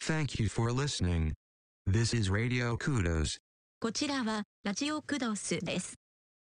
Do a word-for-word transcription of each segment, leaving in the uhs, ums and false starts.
Thank you for listening. This is Radio Kudos. こちらはラジオクドスです。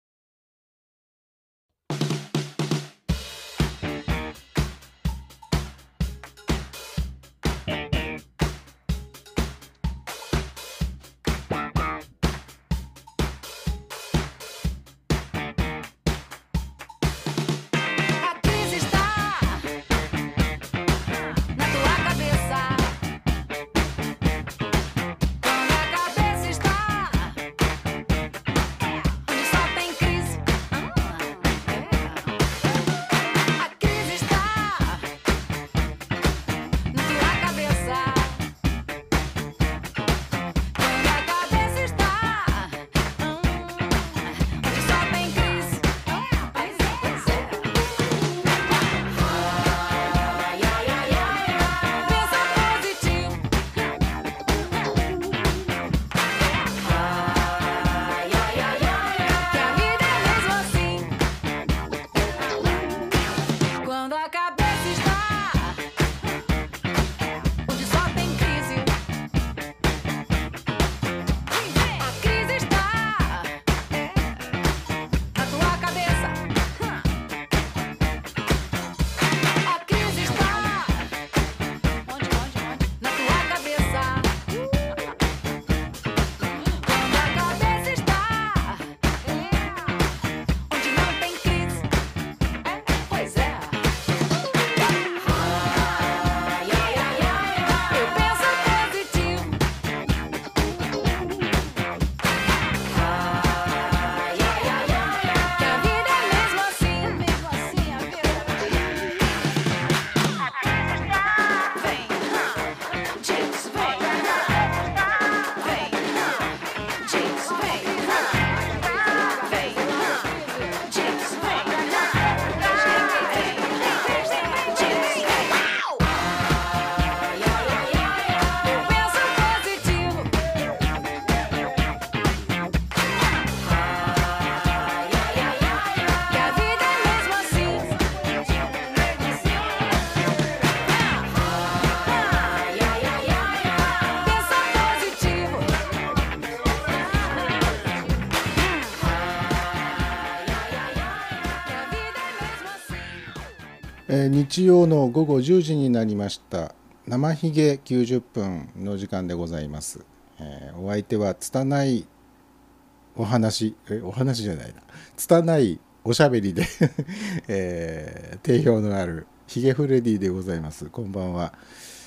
えー、日曜の午後じゅうじになりました。生ひげきゅうじゅっぷんの時間でございます。えー、お相手は拙いお話えお話じゃないな拙いおしゃべりで、えー、定評のあるひげフレディでございます。こんばんは。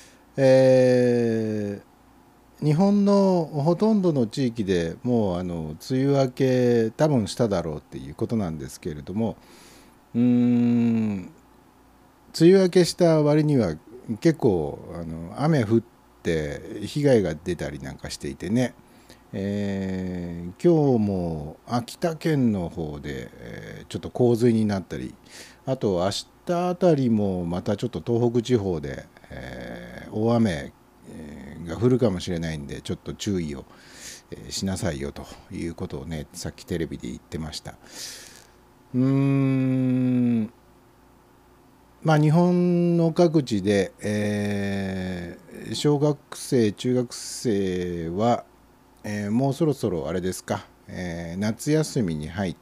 えー、日本のほとんどの地域でもうあの梅雨明け多分しただろうっていうことなんですけれども、うーん梅雨明けした割には結構あの雨降って被害が出たりなんかしていてね、えー、今日も秋田県の方で、えー、ちょっと洪水になったり、あと明日あたりもまたちょっと東北地方で、えー、大雨が降るかもしれないんで、ちょっと注意をしなさいよということをね、さっきテレビで言ってました。うーんまあ、日本の各地で、えー、小学生中学生は、えー、もうそろそろあれですか、えー、夏休みに入った、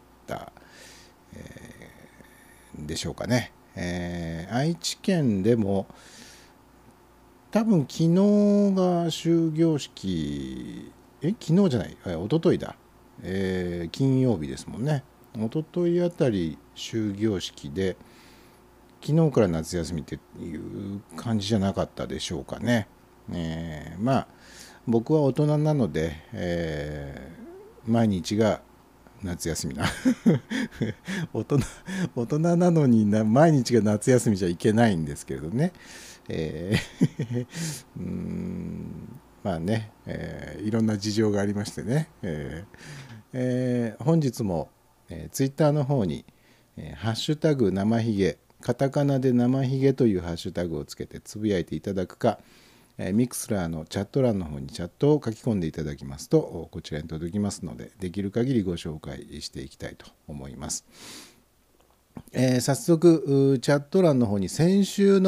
えー、でしょうかね、えー、愛知県でも多分昨日が終業式え昨日じゃない一昨日だ、えー、金曜日ですもんね。一昨日あたり終業式で、昨日から夏休みっていう感じじゃなかったでしょうかね。えー、まあ僕は大人なので、えー、毎日が夏休みな大人大人なのにな毎日が夏休みじゃいけないんですけれどね。えー、うーんまあね、えー、いろんな事情がありましてね、えーえー、本日も、えー、ツイッターの方に、えー、ハッシュタグ生ひげカタカナで生ひげというハッシュタグをつけてつぶやいていただくか、ミクスラーのチャット欄の方にチャットを書き込んでいただきますとこちらに届きますので、できる限りご紹介していきたいと思います。えー、早速チャット欄の方に先週の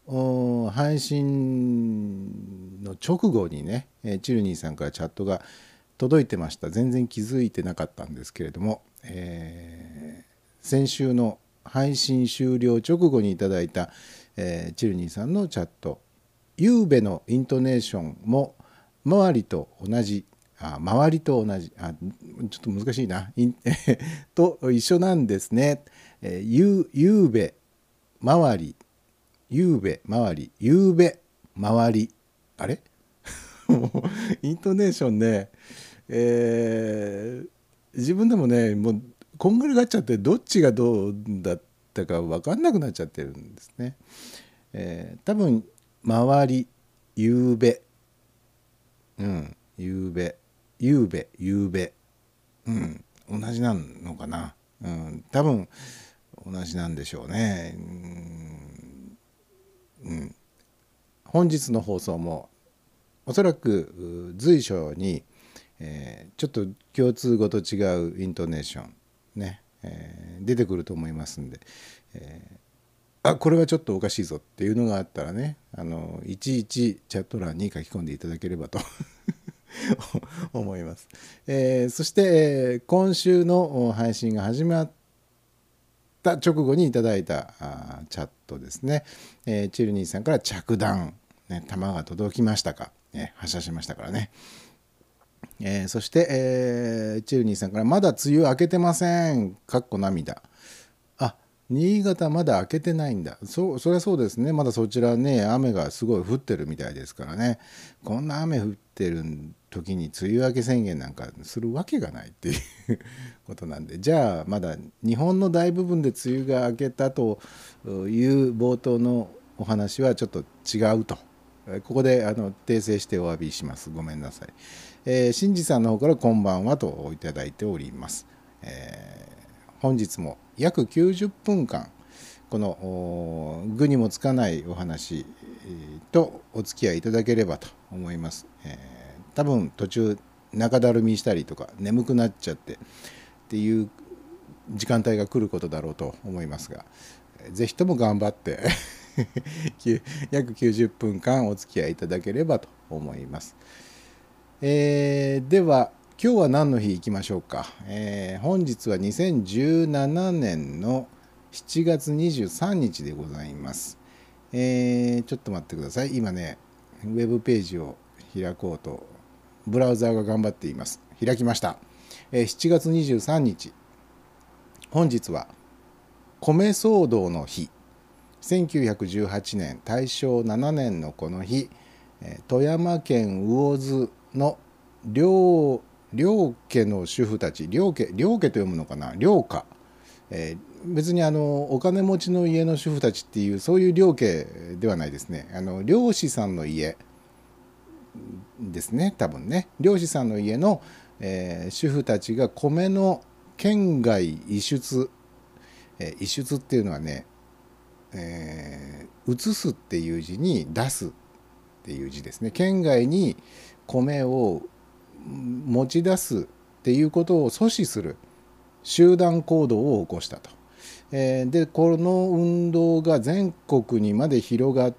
配信の直後にね、チルニーさんからチャットが届いてました。全然気づいてなかったんですけれども、えー、先週の配信終了直後にいただいた、えー、チルニーさんのチャット、ゆうべのイントネーションも周りと同じ、あ周りと同じ、あちょっと難しいなと一緒なんですね。えー、ゆゆうべ周りゆうべ周りゆうべ周りあれイントネーションね、えー、自分でもねもうこんがらがっちゃってどっちがどうだったか分かんなくなっちゃってるんですね。えー、多分周りゆうべうんゆうべゆうべゆうべうん同じなのかな、うん、多分同じなんでしょうね。うんうん、本日の放送もおそらく随所に、えー、ちょっと共通語と違うイントネーションね、えー、出てくると思いますんで、えー、あこれはちょっとおかしいぞっていうのがあったらね、あのいちいちチャット欄に書き込んでいただければと思います。えー、そして、えー、今週の配信が始まった直後にいただいたあチャットですね、えー、チルニーさんから着弾、ね、弾が届きましたか、ね、発射しましたからね。えー、そして、えー、チルニーさんからまだ梅雨明けてませんかっこ涙。あ、新潟まだ明けてないんだ。そう、そりゃそうですね。まだそちらね雨がすごい降ってるみたいですからね。こんな雨降ってる時に梅雨明け宣言なんかするわけがないっていうことなんで、じゃあまだ日本の大部分で梅雨が明けたという冒頭のお話はちょっと違うと、ここであの訂正してお詫びします。ごめんなさい。えー、新次さんの方からこんばんはといただいております。えー、本日も約きゅうじゅっぷんかんこの具にもつかないお話とお付き合いいただければと思います。えー、多分途中中だるみしたりとか眠くなっちゃってっていう時間帯が来ることだろうと思いますが、ぜひとも頑張って約きゅうじゅっぷんかんお付き合いいただければと思います。えー、では今日は何の日いきましょうか。えー、本日はにせんじゅうななねんのしちがつにじゅうさんにちでございます。えー、ちょっと待ってください。今ねウェブページを開こうとブラウザーが頑張っています。開きました。えー、しちがつにじゅうさんにち、本日は米騒動の日。せんきゅうひゃくじゅうはちねん大正ななねんのこの日、富山県魚津の両両家の主婦たち、両家両家と読むのかな、両家、えー、別にあのお金持ちの家の主婦たちっていうそういう両家ではないですね。あの漁師さんの家ですね、多分ね。漁師さんの家の、えー、主婦たちが米の県外移出、えー、移出っていうのはね、えー、移すっていう字に出すっていう字ですね。県外に米を持ち出すっていうことを阻止する集団行動を起こしたと。えー、でこの運動が全国にまで広がって、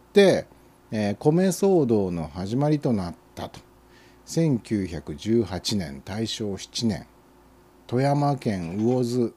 えー、米騒動の始まりとなったと。せんきゅうひゃくじゅうはちねん大正しちねん、富山県魚津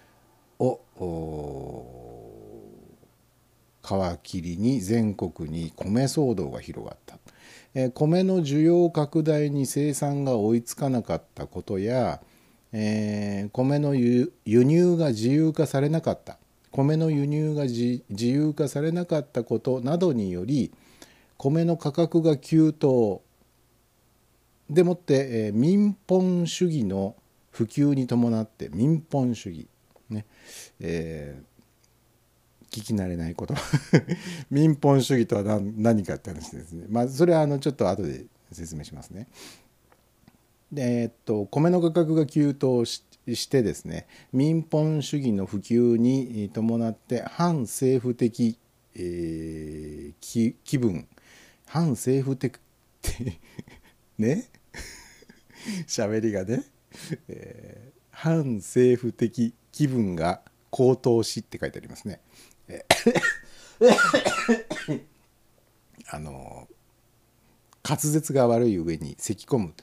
を皮切りに全国に米騒動が広がった。えー、米の需要拡大に生産が追いつかなかったことや、えー、米の輸入が自由化されなかった米の輸入が自由化されなかったことなどにより米の価格が急騰でもって、えー、民本主義の普及に伴って民本主義ね、えー、聞き慣れないこと民本主義とは 何, 何かって話ですね。まあそれはあのちょっと後で説明しますね。で、えっと、米の価格が急騰 し, してですね、民本主義の普及に伴って反政府的、えー、気分反政府的ってね喋りがね、えー、反政府的気分が高騰しって書いてありますね。 あの滑舌が悪い上に咳込む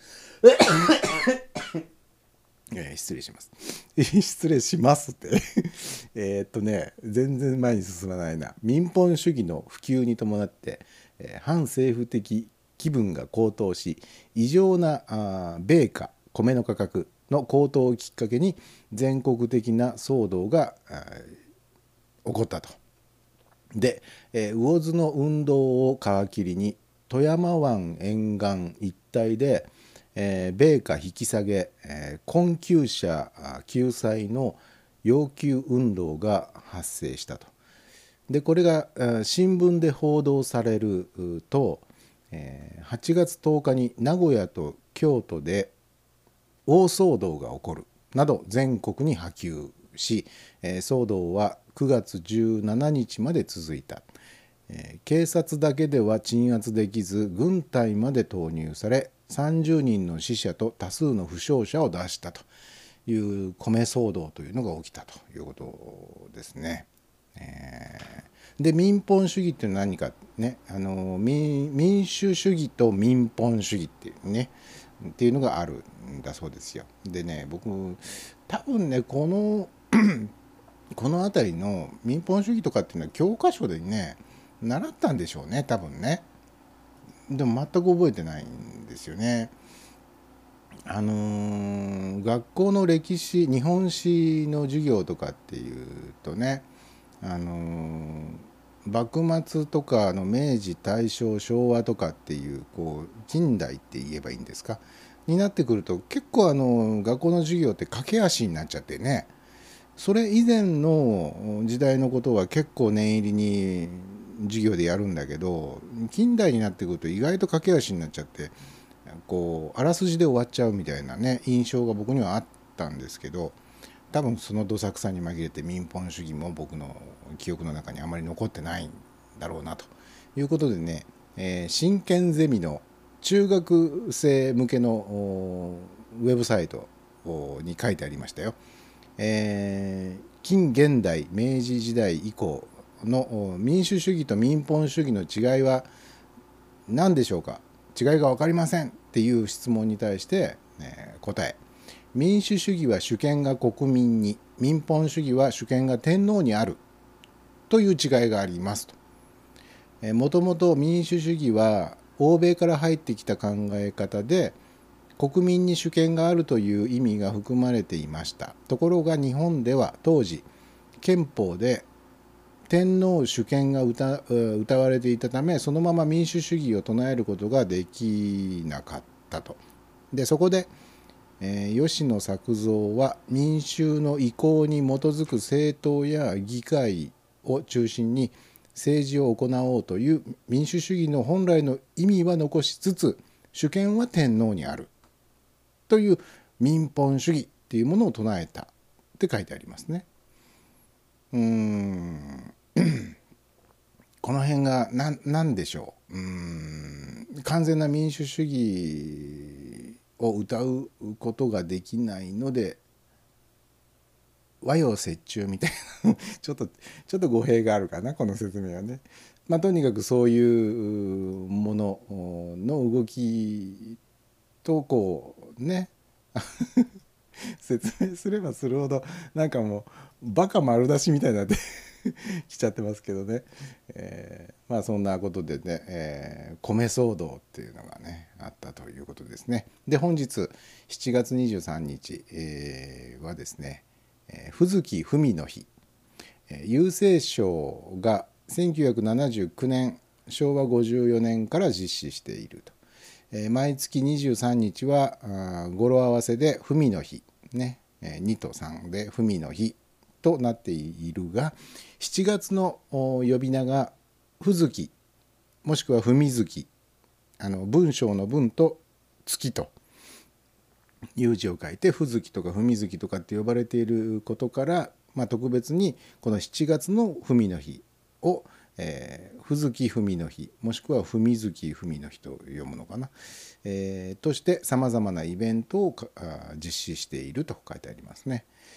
えー、失礼します失礼しますってえっとね全然前に進まないな。民本主義の普及に伴って、えー、反政府的気分が高騰し、異常なあ米価米の価格の高騰をきっかけに全国的な騒動が起こったと。で、えー、魚津の運動を皮切りに富山湾沿岸一帯で、えー、米価引き下げ、えー、困窮者救済の要求運動が発生したと。でこれが新聞で報道されると、えー、はちがつとおかに名古屋と京都で大騒動が起こるなど全国に波及し、えー、騒動はくがつじゅうしちにちまで続いた。えー、警察だけでは鎮圧できず軍隊まで投入され、さんじゅうにんの死者と多数の負傷者を出したという米騒動というのが起きたということですね。えー、で民本主義って何かね、あの 民, 民主主義と民本主義っていうねっていうのがあるんだそうですよ。でね、僕多分ねこのこの辺りの民本主義とかっていうのは教科書でね習ったんでしょうね、多分ね。でも全く覚えてないんですよね。あのー、学校の歴史日本史の授業とかっていうとね、あのー、幕末とかの明治大正昭和とかっていうこう近代って言えばいいんですかになってくると、結構あの学校の授業って駆け足になっちゃってね、それ以前の時代のことは結構念入りに授業でやるんだけど、近代になってくると意外と駆け足になっちゃって、こうあらすじで終わっちゃうみたいなね印象が僕にはあったんですけど、多分そのどさくさに紛れて民本主義も僕の記憶の中にあまり残ってないんだろうなということでね、えー、真剣ゼミの中学生向けのウェブサイトに書いてありましたよ。えー、近現代明治時代以降の民主主義と民本主義の違いは何でしょうか。違いが分かりませんっていう質問に対して、えー、答え、民主主義は主権が国民に、民本主義は主権が天皇にあるという違いがありますと。えー、もともと民主主義は欧米から入ってきた考え方で、国民に主権があるという意味が含まれていました。ところが日本では当時憲法で天皇主権が 歌, 歌われていたため、そのまま民主主義を唱えることができなかったと。でそこで、えー、吉野作造は民衆の意向に基づく政党や議会を中心に政治を行おうという民主主義の本来の意味は残しつつ、主権は天皇にあるという民本主義っていうものを唱えたって書いてありますね。うーんこの辺が何なんでしょう。うーん完全な民主主義を謳うことができないので和洋折衷みたいなちょっとちょっと語弊があるかな、この説明はね。まあとにかくそういうものの動きとこうね説明すればするほどなんかもうバカ丸出しみたいになってしちゃってますけどね、えー、まあそんなことでね、えー、米騒動っていうのがねあったということですね。で本日しちがつにじゅうさんにち、えー、はですね、えー、藤木文の日、えー、郵政省がせんきゅうひゃくななじゅうきゅうねんしょうわごじゅうよねんから実施していると。えー、毎月にじゅうさんにちはあ語呂合わせで文の日ね、えー、にとさんで文の日となっているが、しちがつの呼び名が藤月もしくは文月、あの文章の文と月という字を書いて藤月とか文月とかって呼ばれていることから、まあ、特別にこのしちがつの文の日をえー、藤木文の日もしくは文月文の日と読むのかな、えー、としてさまざまなイベントを実施していると書いてありますね。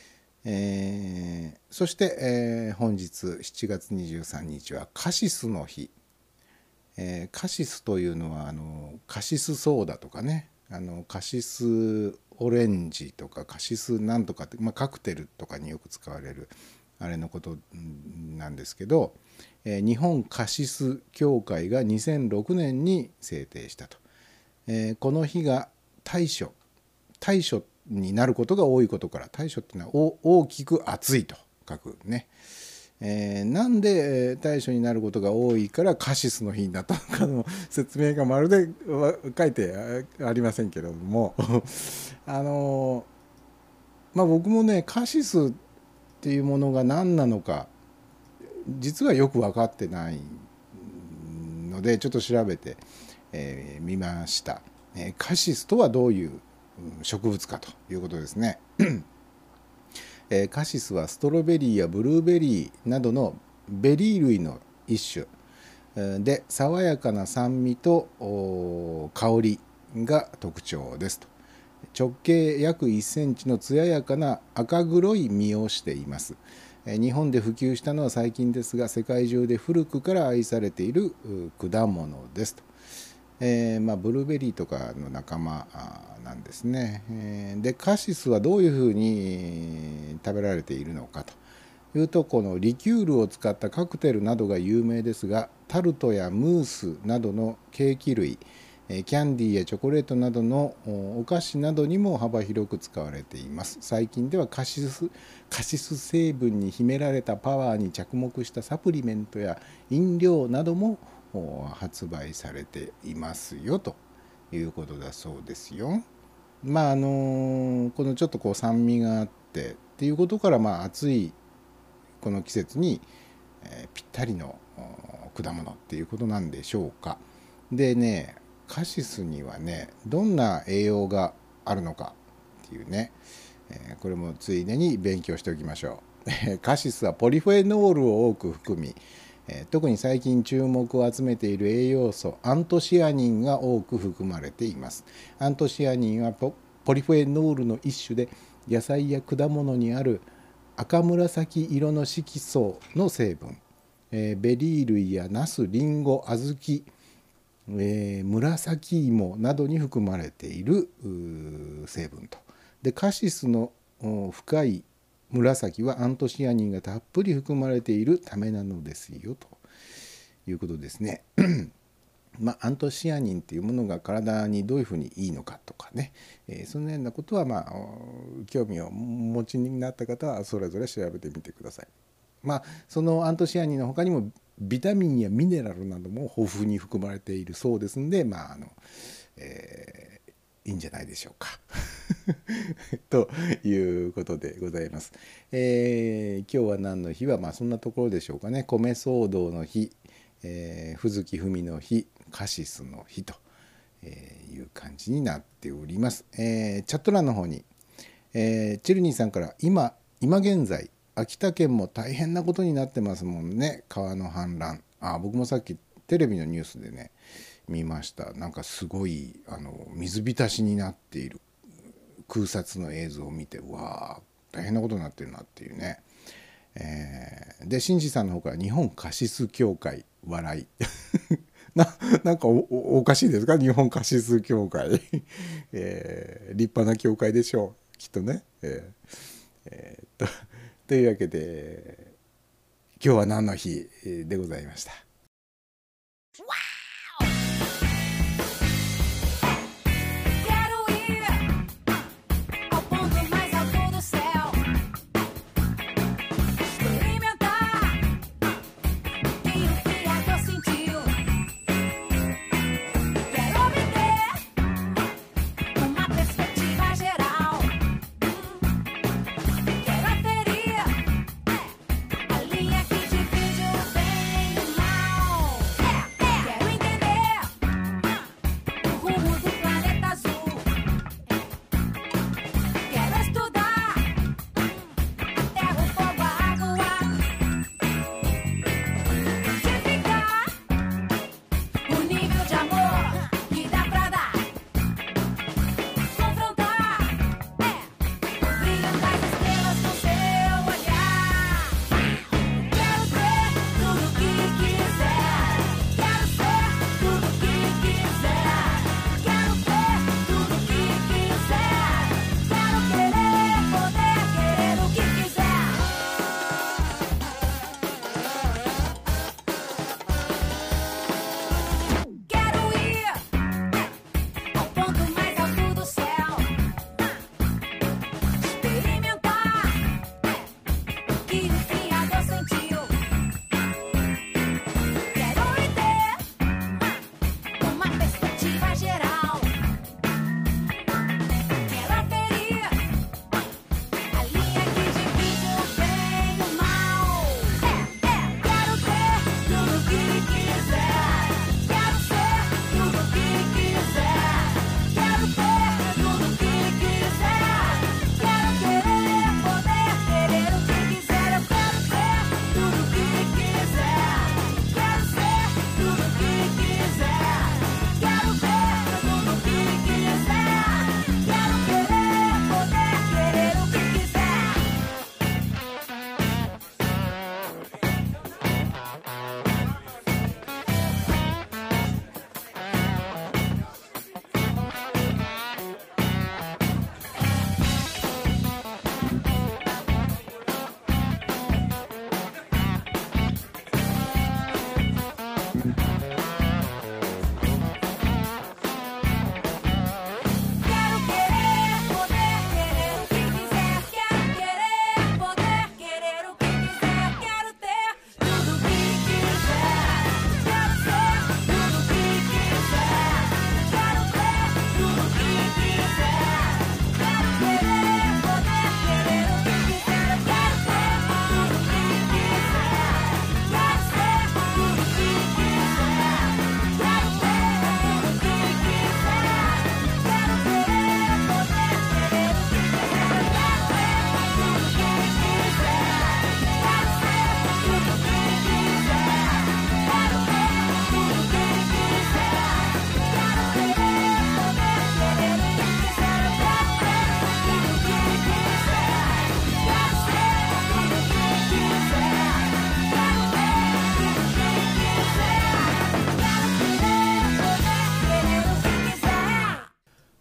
えー、そして、えー、本日しちがつにじゅうさんにちはカシスの日。えー、カシスというのはあのカシスソーダとかね、あのカシスオレンジとかカシスなんとかって、まあ、カクテルとかによく使われるあれのことなんですけど、えー、日本カシス協会がにせんろくねんに制定したと。えー、この日が大暑大暑になることが多いことから、大暑っていうのは大きく暑いと書くね。えー、なんで大暑になることが多いからカシスの日になったのかの説明がまるで書いてありませんけれどもあのまあ僕もねカシスっていうものが何なのか実はよく分かってないのでちょっと調べてみ、えー、ました、えー。カシスとはどういう植物かということですね。えー、カシスはストロベリーやブルーベリーなどのベリー類の一種で、爽やかな酸味と香りが特徴ですと。直径約いっセンチの艶やかな赤黒い実をしています。日本で普及したのは最近ですが、世界中で古くから愛されている果物ですと。えーまあ、ブルーベリーとかの仲間なんですね。えー、でカシスはどういうふうに食べられているのかというと、このリキュールを使ったカクテルなどが有名ですが、タルトやムースなどのケーキ類、キャンディーやチョコレートなどのお菓子などにも幅広く使われています。最近ではカシス、カシス成分に秘められたパワーに着目したサプリメントや飲料なども発売されていますよということだそうですよ。まああのこのちょっとこう酸味があってっていうことから、まあ暑いこの季節に、えー、ぴったりの果物っていうことなんでしょうか。でね、カシスにはねどんな栄養があるのかっていうね、えー、これもついでに勉強しておきましょう。カシスはポリフェノールを多く含み、特に最近注目を集めている栄養素アントシアニンが多く含まれています。アントシアニンは ポ, ポリフェノールの一種で、野菜や果物にある赤紫色の色素の成分、えー、ベリー類やナス、リンゴ、小豆、えー、紫芋などに含まれている成分と。でカシスの深い紫はアントシアニンがたっぷり含まれているためなのですよということですね。まあ、アントシアニンっていうものが体にどういうふうにいいのかとかね、えー、そのようなことは、まあ、興味をお持ちになった方はそれぞれ調べてみてください。まあ、そのアントシアニンの他にもビタミンやミネラルなども豊富に含まれているそうですので、まああのえー、いいんじゃないでしょうかということでございます。えー、今日は何の日は、まあそんなところでしょうかね。米騒動の日、えー、藤木文の日、カシスの日という感じになっております。えー、チャット欄の方に、えー、チルニーさんから今今現在秋田県も大変なことになってますもんね。川の氾濫。あ、僕もさっきテレビのニュースでね見ました。なんかすごいあの水浸しになっている空撮の映像を見て、うわー大変なことになってるなっていうね。えー、で新次さんの方から日本カシス協会笑いな, なんか お, おかしいですか、日本カシス協会、えー、立派な協会でしょうきっとね。えーえー、と, というわけで今日は何の日でございました。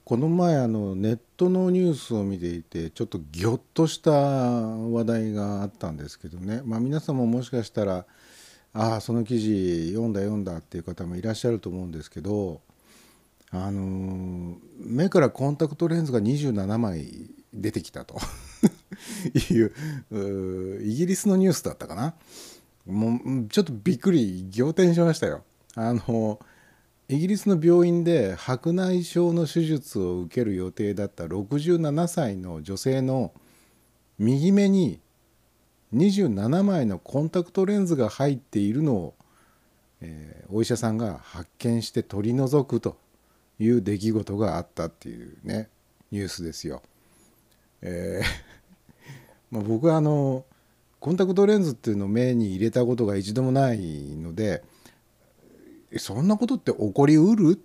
この前あのネットのニュースを見ていてちょっとギョッとした話題があったんですけどね、まあ、皆さんももしかしたらああその記事読んだ読んだっていう方もいらっしゃると思うんですけど、あのー目からコンタクトレンズがにじゅうななまい出てきたといううイギリスのニュースだったかな。もうちょっとびっくり仰天しましたよ。あのイギリスの病院で白内障の手術を受ける予定だったろくじゅうななさいの女性の右目ににじゅうななまいのコンタクトレンズが入っているのを、えーお医者さんが発見して取り除くという出来事があったっていうねニュースですよ。えーまあ、僕はあのコンタクトレンズっていうのを目に入れたことが一度もないので、そんなことって起こりうるって、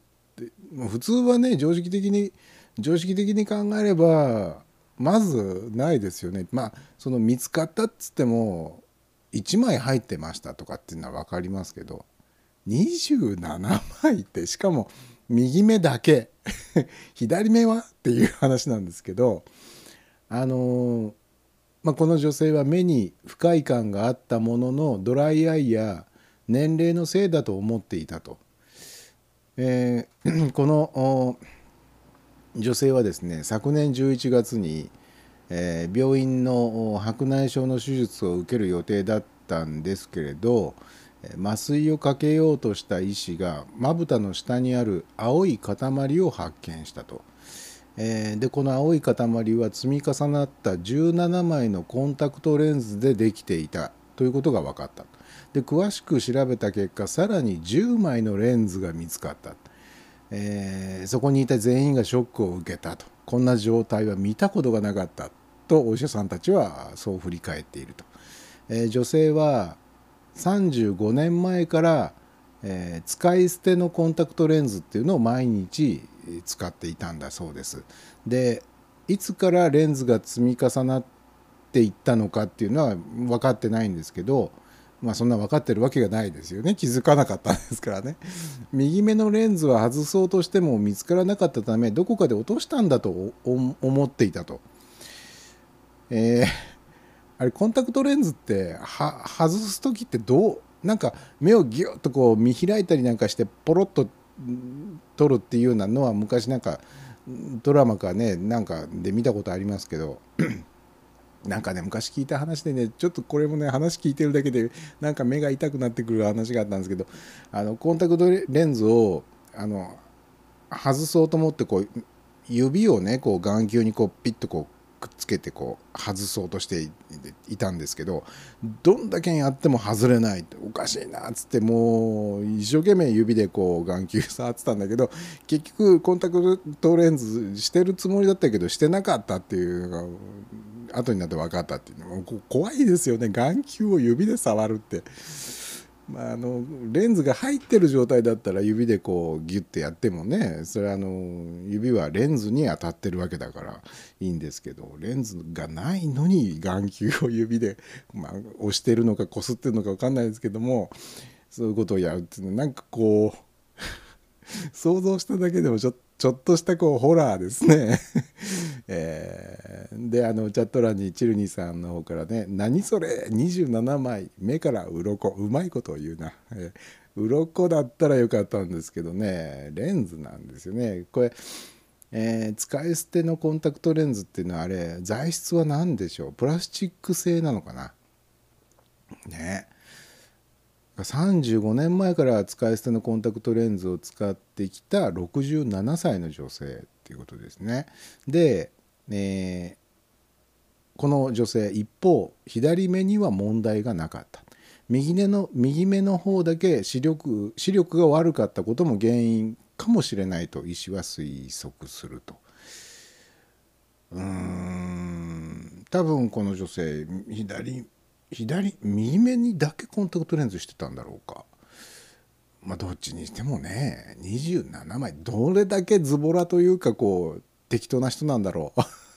普通はね常識的に常識的に考えればまずないですよね。まあその見つかったっつってもいちまい入ってましたとかっていうのは分かりますけど、にじゅうななまいってしかも右目だけ左目はっていう話なんですけど、あのーまあ、この女性は目に不快感があったもののドライアイや年齢のせいだと思っていたと。えーこの女性はですね昨年じゅういちがつに、えー病院の白内障の手術を受ける予定だったんですけれど、麻酔をかけようとした医師がまぶたの下にある青い塊を発見したと。えーでこの青い塊は積み重なったじゅうななまいのコンタクトレンズでできていたということが分かった。で詳しく調べた結果さらにじゅうまいのレンズが見つかった。えーそこにいた全員がショックを受けたと。こんな状態は見たことがなかったとお医者さんたちはそう振り返っていると。えー女性はさんじゅうごねんまえから、えー使い捨てのコンタクトレンズっていうのを毎日使っていたんだそうです。でいつからレンズが積み重なっていったのかっていうのは分かってないんですけど、まあそんな分かってるわけがないですよね。気づかなかったんですからね。右目のレンズは外そうとしても見つからなかったためどこかで落としたんだと思っていたと。えーあれコンタクトレンズっては外す時ってどうなんか目をギュッとこう見開いたりなんかしてポロッと取るっていうようなのは昔なんかドラマかねなんかで見たことありますけどなんかね昔聞いた話でねちょっとこれもね話聞いてるだけでなんか目が痛くなってくる話があったんですけど、あのコンタクトレンズをあの外そうと思ってこう指をねこう眼球にこうピッとこうくっつけてこう外そうとしていたんですけど、どんだけやっても外れないおかしいなっつってもう一生懸命指でこう眼球触ってたんだけど結局コンタクトレンズしてるつもりだったけどしてなかったっていうのが後になって分かったっていうのも怖いですよね。眼球を指で触るって。まあ、あのレンズが入ってる状態だったら指でこうギュッてやってもねそれはあの指はレンズに当たってるわけだからいいんですけど、レンズがないのに眼球を指で、まあ、押してるのかこすってるのか分かんないですけどもそういうことをやるっていうのはなんかこう想像しただけでもちょっとちょっとしたこうホラーですね、えー、であのチャット欄にチルニーさんの方からね何それにじゅうななまい目から鱗うまいことを言うな、えー、鱗だったらよかったんですけどねレンズなんですよねこれ、えー、使い捨てのコンタクトレンズっていうのはあれ材質は何でしょう。プラスチック製なのかなね。さんじゅうごねんまえから使い捨てのコンタクトレンズを使ってきたろくじゅうななさいの女性っていうことですね。で、えーこの女性一方左目には問題がなかった。右目の右目の方だけ視力視力が悪かったことも原因かもしれないと医師は推測すると。うーん多分この女性左左右目にだけコンタクトレンズしてたんだろうか。まあどっちにしてもねにじゅうななまいどれだけズボラというかこう適当な人なんだろ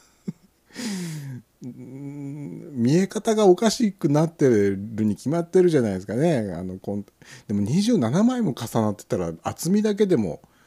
う見え方がおかしくなってるに決まってるじゃないですかね。あのコンでもにじゅうななまいも重なってたら厚みだけでも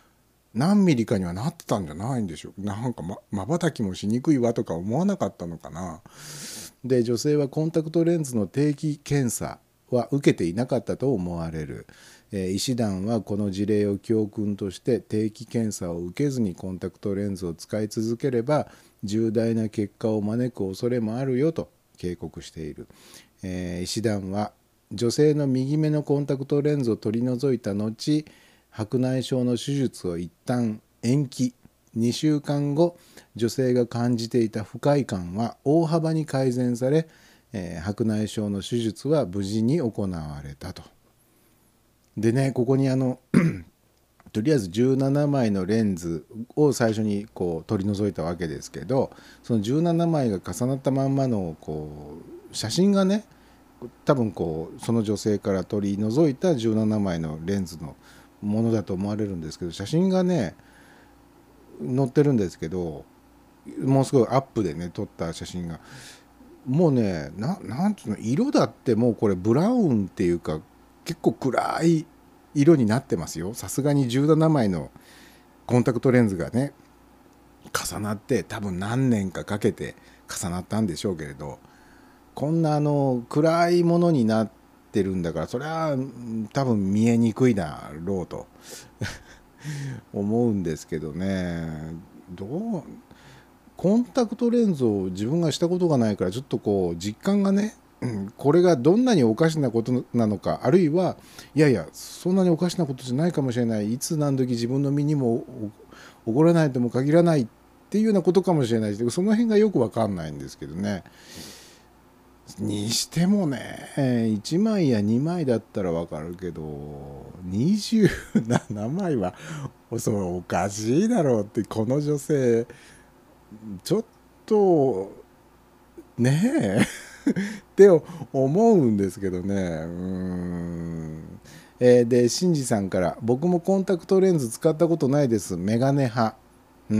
何ミリかにはなってたんじゃないんでしょう。なんかまばたきもしにくいわとか思わなかったのかな。で女性はコンタクトレンズの定期検査は受けていなかったと思われる。えー、医師団はこの事例を教訓として定期検査を受けずにコンタクトレンズを使い続ければ重大な結果を招く恐れもあるよと警告している。えー、医師団は女性の右目のコンタクトレンズを取り除いた後、白内障の手術を一旦延期。にしゅうかんご、女性が感じていた不快感は大幅に改善され、えー、白内障の手術は無事に行われたと。でね、ここにあのとりあえずじゅうななまいのレンズを最初にこう取り除いたわけですけど、そのじゅうななまいが重なったまんまのこう写真がね、多分こうその女性から取り除いたじゅうななまいのレンズのものだと思われるんですけど、写真がね載ってるんですけど、もうすごいアップでね撮った写真がもうね、ななんていうの、色だってもうこれブラウンっていうか結構暗い色になってますよ。さすがにじゅうななまいのコンタクトレンズがね重なって多分何年かかけて重なったんでしょうけれど、こんなあの暗いものになってるんだから、それは多分見えにくいだろうと思うんですけどね。どうコンタクトレンズを自分がしたことがないからちょっとこう実感がね、うん、これがどんなにおかしなことなのか、あるいはいやいやそんなにおかしなことじゃないかもしれない、いつ何時自分の身にも起こらないとも限らないっていうようなことかもしれないし、その辺がよく分かんないんですけどね。にしてもね、いちまいやにまいだったら分かるけどにじゅうななまいはそれおかしいだろうって、この女性ちょっとねえって思うんですけどね。うーん、えー、でシンジさんから「僕もコンタクトレンズ使ったことないです、メガネ派」。うん、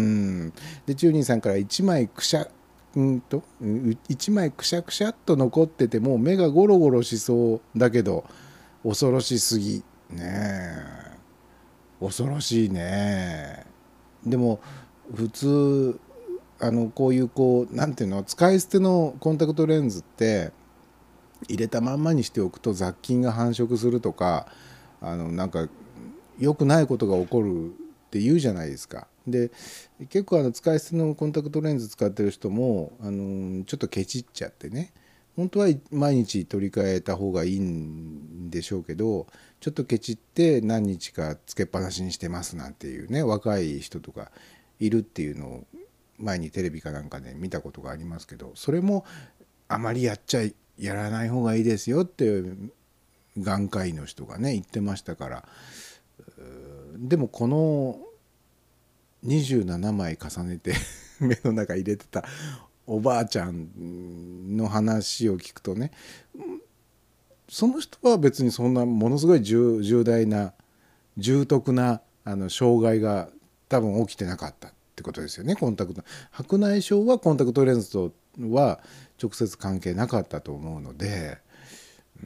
でチューニーさんからいちまいくしゃうんといちまいくしゃくしゃっと残ってても目がゴロゴロしそうだけど恐ろしすぎねえ、恐ろしいね。でも普通あのこういうこうなんていうの、使い捨てのコンタクトレンズって入れたまんまにしておくと雑菌が繁殖するとか、あのなんか良くないことが起こるって言うじゃないですか。で結構あの使い捨てのコンタクトレンズ使ってる人もあのちょっとケチっちゃってね、本当は毎日取り替えた方がいいんでしょうけど、ちょっとケチって何日かつけっぱなしにしてますなんていうね、若い人とかいるっていうのを前にテレビかなんかで見たことがありますけど、それもあまりやっちゃやらない方がいいですよって眼科医の人がね言ってましたから。でもこのにじゅうななまい重ねて目の中入れてたおばあちゃんの話を聞くとね、その人は別にそんなものすごい 重, 重大な重篤なあの障害が多分起きてなかったってことですよね。コンタクト白内障はコンタクトレンズとは直接関係なかったと思うので、うー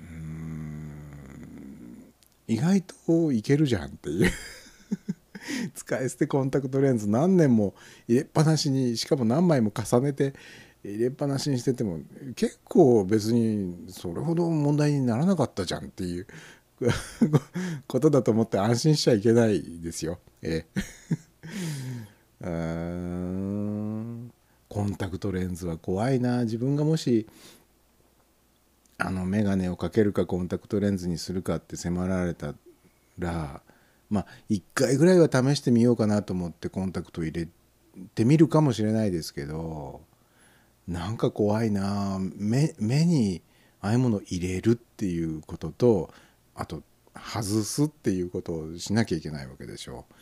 ん意外といけるじゃんっていう使い捨てコンタクトレンズ何年も入れっぱなしに、しかも何枚も重ねて入れっぱなしにしてても結構別にそれほど問題にならなかったじゃんっていうことだと思って安心しちゃいけないですよ。ええ、うーんコンタクトレンズは怖いな。自分がもしあの眼鏡をかけるかコンタクトレンズにするかって迫られたら、まあいっかいぐらいは試してみようかなと思ってコンタクト入れてみるかもしれないですけど、なんか怖いな。 目, 目にああいうものを入れるっていうことと、あと外すっていうことをしなきゃいけないわけでしょ。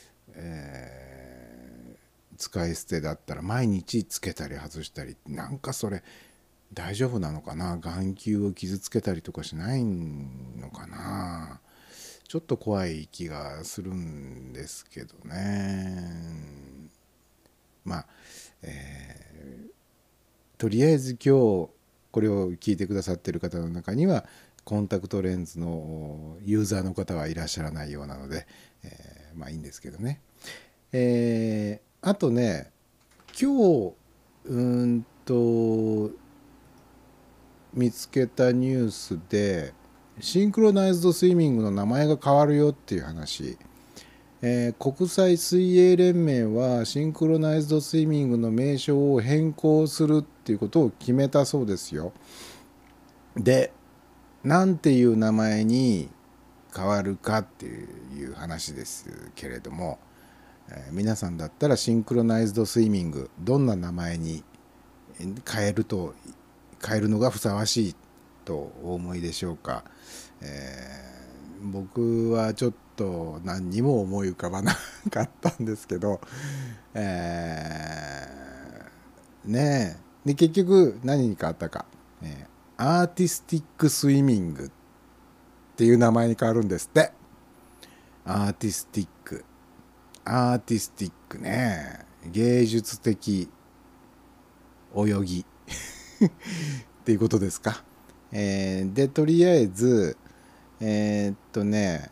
えー、使い捨てだったら毎日つけたり外したり、なんかそれ大丈夫なのかな。眼球を傷つけたりとかしないのかな。ちょっと怖い気がするんですけどね。まあ、えー、とりあえず今日これを聞いてくださっている方の中にはコンタクトレンズのユーザーの方はいらっしゃらないようなので、えーまあいいんですけどね。えー、あとね今日うーんと見つけたニュースでシンクロナイズドスイミングの名前が変わるよっていう話、えー、国際水泳連盟はシンクロナイズドスイミングの名称を変更するっていうことを決めたそうですよ。で、なんていう名前に変わるかっていう話ですけれども、えー、皆さんだったらシンクロナイズドスイミングどんな名前に変えると変えるのがふさわしいとお思いでしょうか。えー、僕はちょっと何にも思い浮かばなかったんですけど、えー、ねえで結局何に変わったか、えー、アーティスティックスイミングっていう名前に変わるんですって。アーティスティックアーティスティックね、芸術的泳ぎっていうことですか。えー、でとりあえずえー、っとね、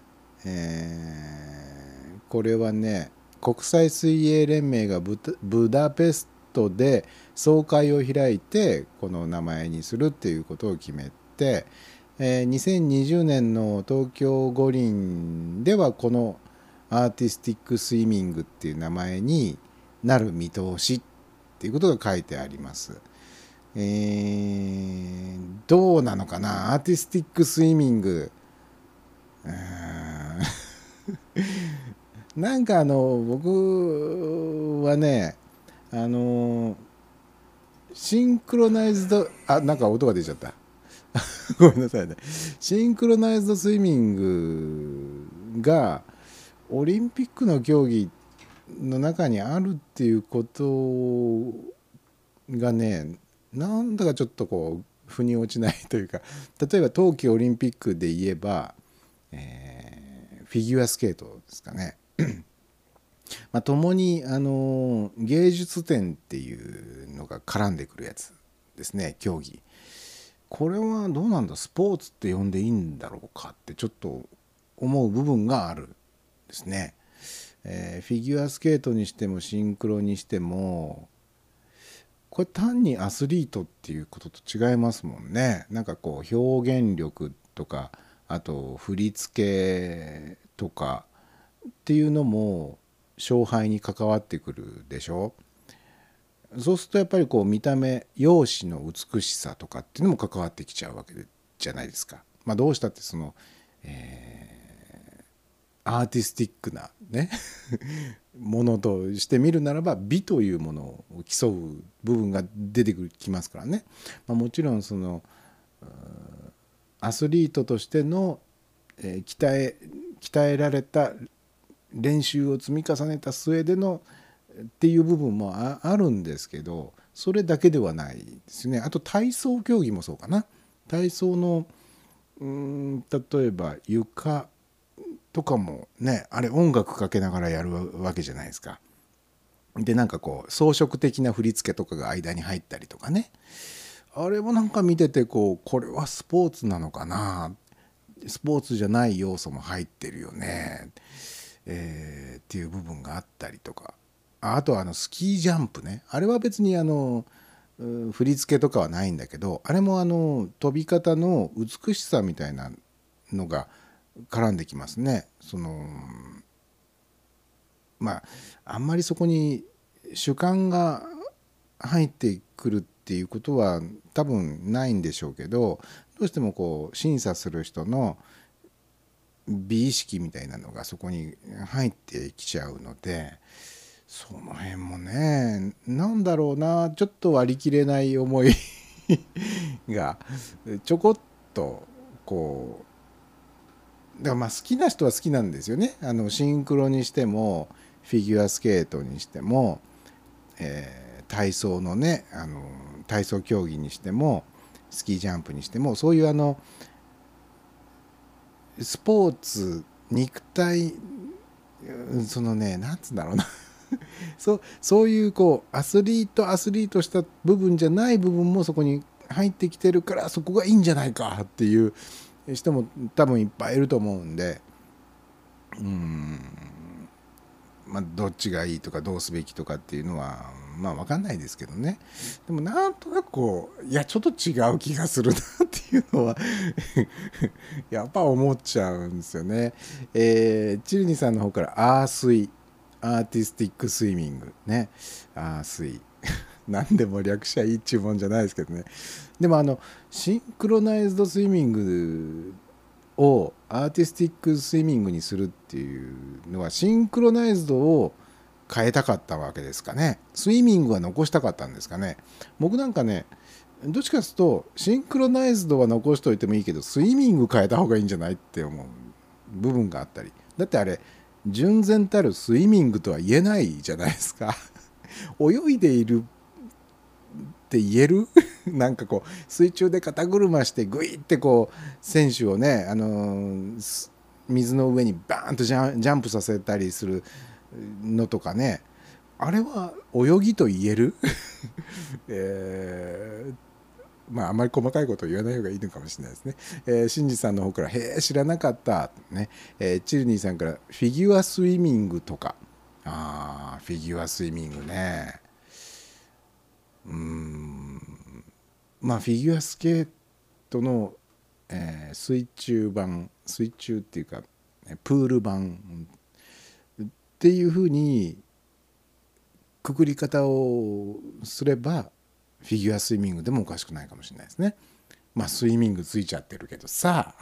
えー、これはね国際水泳連盟が ブ, ブダペストで総会を開いてこの名前にするっていうことを決めて、えー、にせんにじゅうねんの東京五輪ではこのアーティスティックスイミングっていう名前になる見通しっていうことが書いてあります。えー、どうなのかなアーティスティックスイミング。うーんなんかあの僕はねあのシンクロナイズドあなんか音が出ちゃったごめんなさいね。シンクロナイズドスイミングがオリンピックの競技の中にあるっていうことがねなんだかちょっとこう腑に落ちないというか、例えば冬季オリンピックで言えば、えー、フィギュアスケートですかねまあ共にあの芸術点っていうのが絡んでくるやつですね。競技これはどうなんだスポーツって呼んでいいんだろうかってちょっと思う部分があるですね。えー、フィギュアスケートにしてもシンクロにしてもこれ単にアスリートっていうことと違いますもんね。なんかこう表現力とかあと振り付けとかっていうのも勝敗に関わってくるでしょ。そうするとやっぱりこう見た目容姿の美しさとかっていうのも関わってきちゃうわけじゃないですか。まあどうしたってその、えー、アーティスティックなねものとして見るならば美というものを競う部分が出てきますからね。まあ、もちろんそのアスリートとしての、えー、鍛え鍛えられた練習を積み重ねた末でのっていう部分も あ, あるんですけどそれだけではないですね。あと体操競技もそうかな。体操のうーん例えば床とかもねあれ音楽かけながらやるわけじゃないですか。でなんかこう装飾的な振り付けとかが間に入ったりとかね、あれもなんか見ててこうこれはスポーツなのかな、スポーツじゃない要素も入ってるよね、えー、っていう部分があったりとか、あとはあのスキージャンプね、あれは別にあの振り付けとかはないんだけどあれもあの飛び方の美しさみたいなのが絡んできますね。そのまああんまりそこに主観が入ってくるっていうことは多分ないんでしょうけど、どうしてもこう審査する人の美意識みたいなのがそこに入ってきちゃうので、その辺もねなんだろうな、ちょっと割り切れない思いがちょこっとこう、だからまあ好きな人は好きなんですよね。あのシンクロにしてもフィギュアスケートにしても、えー、体操のねあの体操競技にしてもスキージャンプにしてもそういうあのスポーツ肉体そのねなんつうんだろうなそうそういうこうアスリートアスリートした部分じゃない部分もそこに入ってきてるからそこがいいんじゃないかっていう人も多分いっぱいいると思うんで、うーんまあ、どっちがいいとかどうすべきとかっていうのはまあ分かんないですけどね。でもなんとなくこういやちょっと違う気がするなっていうのはやっぱ思っちゃうんですよね。えー、チルニさんの方からアースイアーティスティックスイミングね、アースイ何でも略しゃいいっちゅうもんじゃないですけどね。でもあのシンクロナイズドスイミングをアーティスティックスイミングにするっていうのはシンクロナイズドを変えたかったわけですかね。スイミングは残したかったんですかね。僕なんかねどっちかというとシンクロナイズドは残しておいてもいいけどスイミング変えた方がいいんじゃないって思う部分があったり、だってあれ純然たるスイミングとは言えないじゃないですか泳いでいるって言えるなんかこう水中で肩車してグイってこう選手をね、あのー、水の上にバーンとジャン、ジャンプさせたりするのとかね、あれは泳ぎと言える、えー、まああんまり細かいことを言わない方がいいのかもしれないですね。えー、シンジさんの方からへえ知らなかったね、えー、チルニーさんからフィギュアスイミングとか、あーフィギュアスイミングね、うーんまあフィギュアスケートの、えー、水中版水中っていうかプール版っていうふうにくくり方をすればフィギュアスイミングでもおかしくないかもしれないですね。まあスイミングついちゃってるけどさ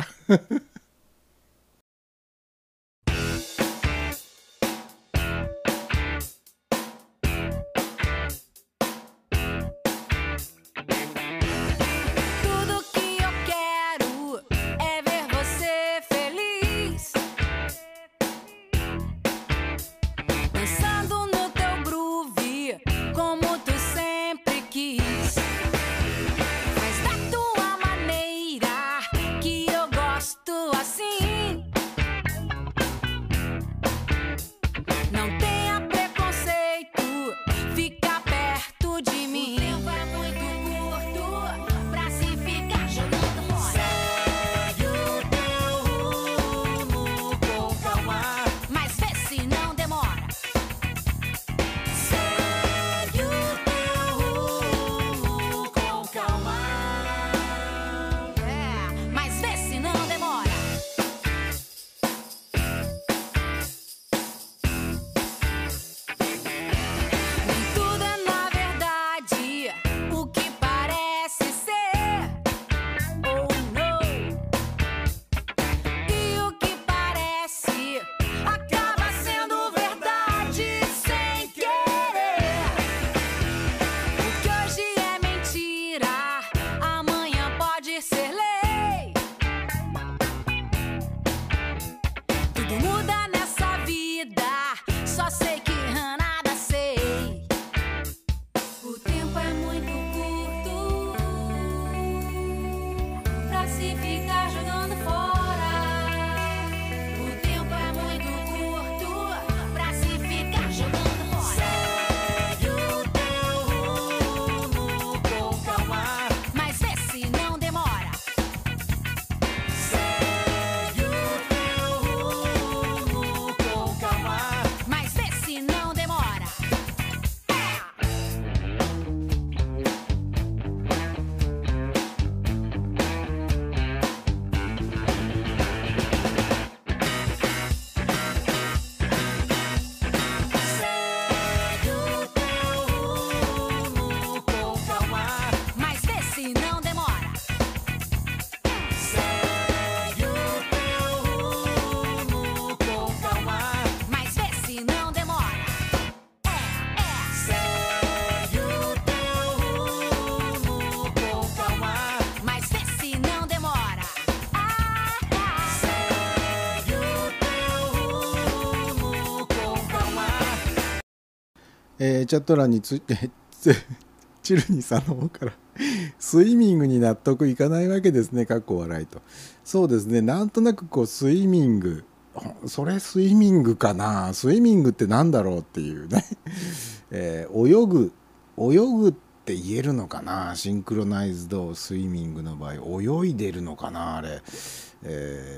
えー、チャット欄についてチルニさんの方からスイミングに納得いかないわけですね、かっこ笑いと。そうですね、なんとなくこうスイミング、それスイミングかな、スイミングってなんだろうっていうね、えー、泳ぐ泳ぐって言えるのかな、シンクロナイズドスイミングの場合泳いでるのかなあれ、えー、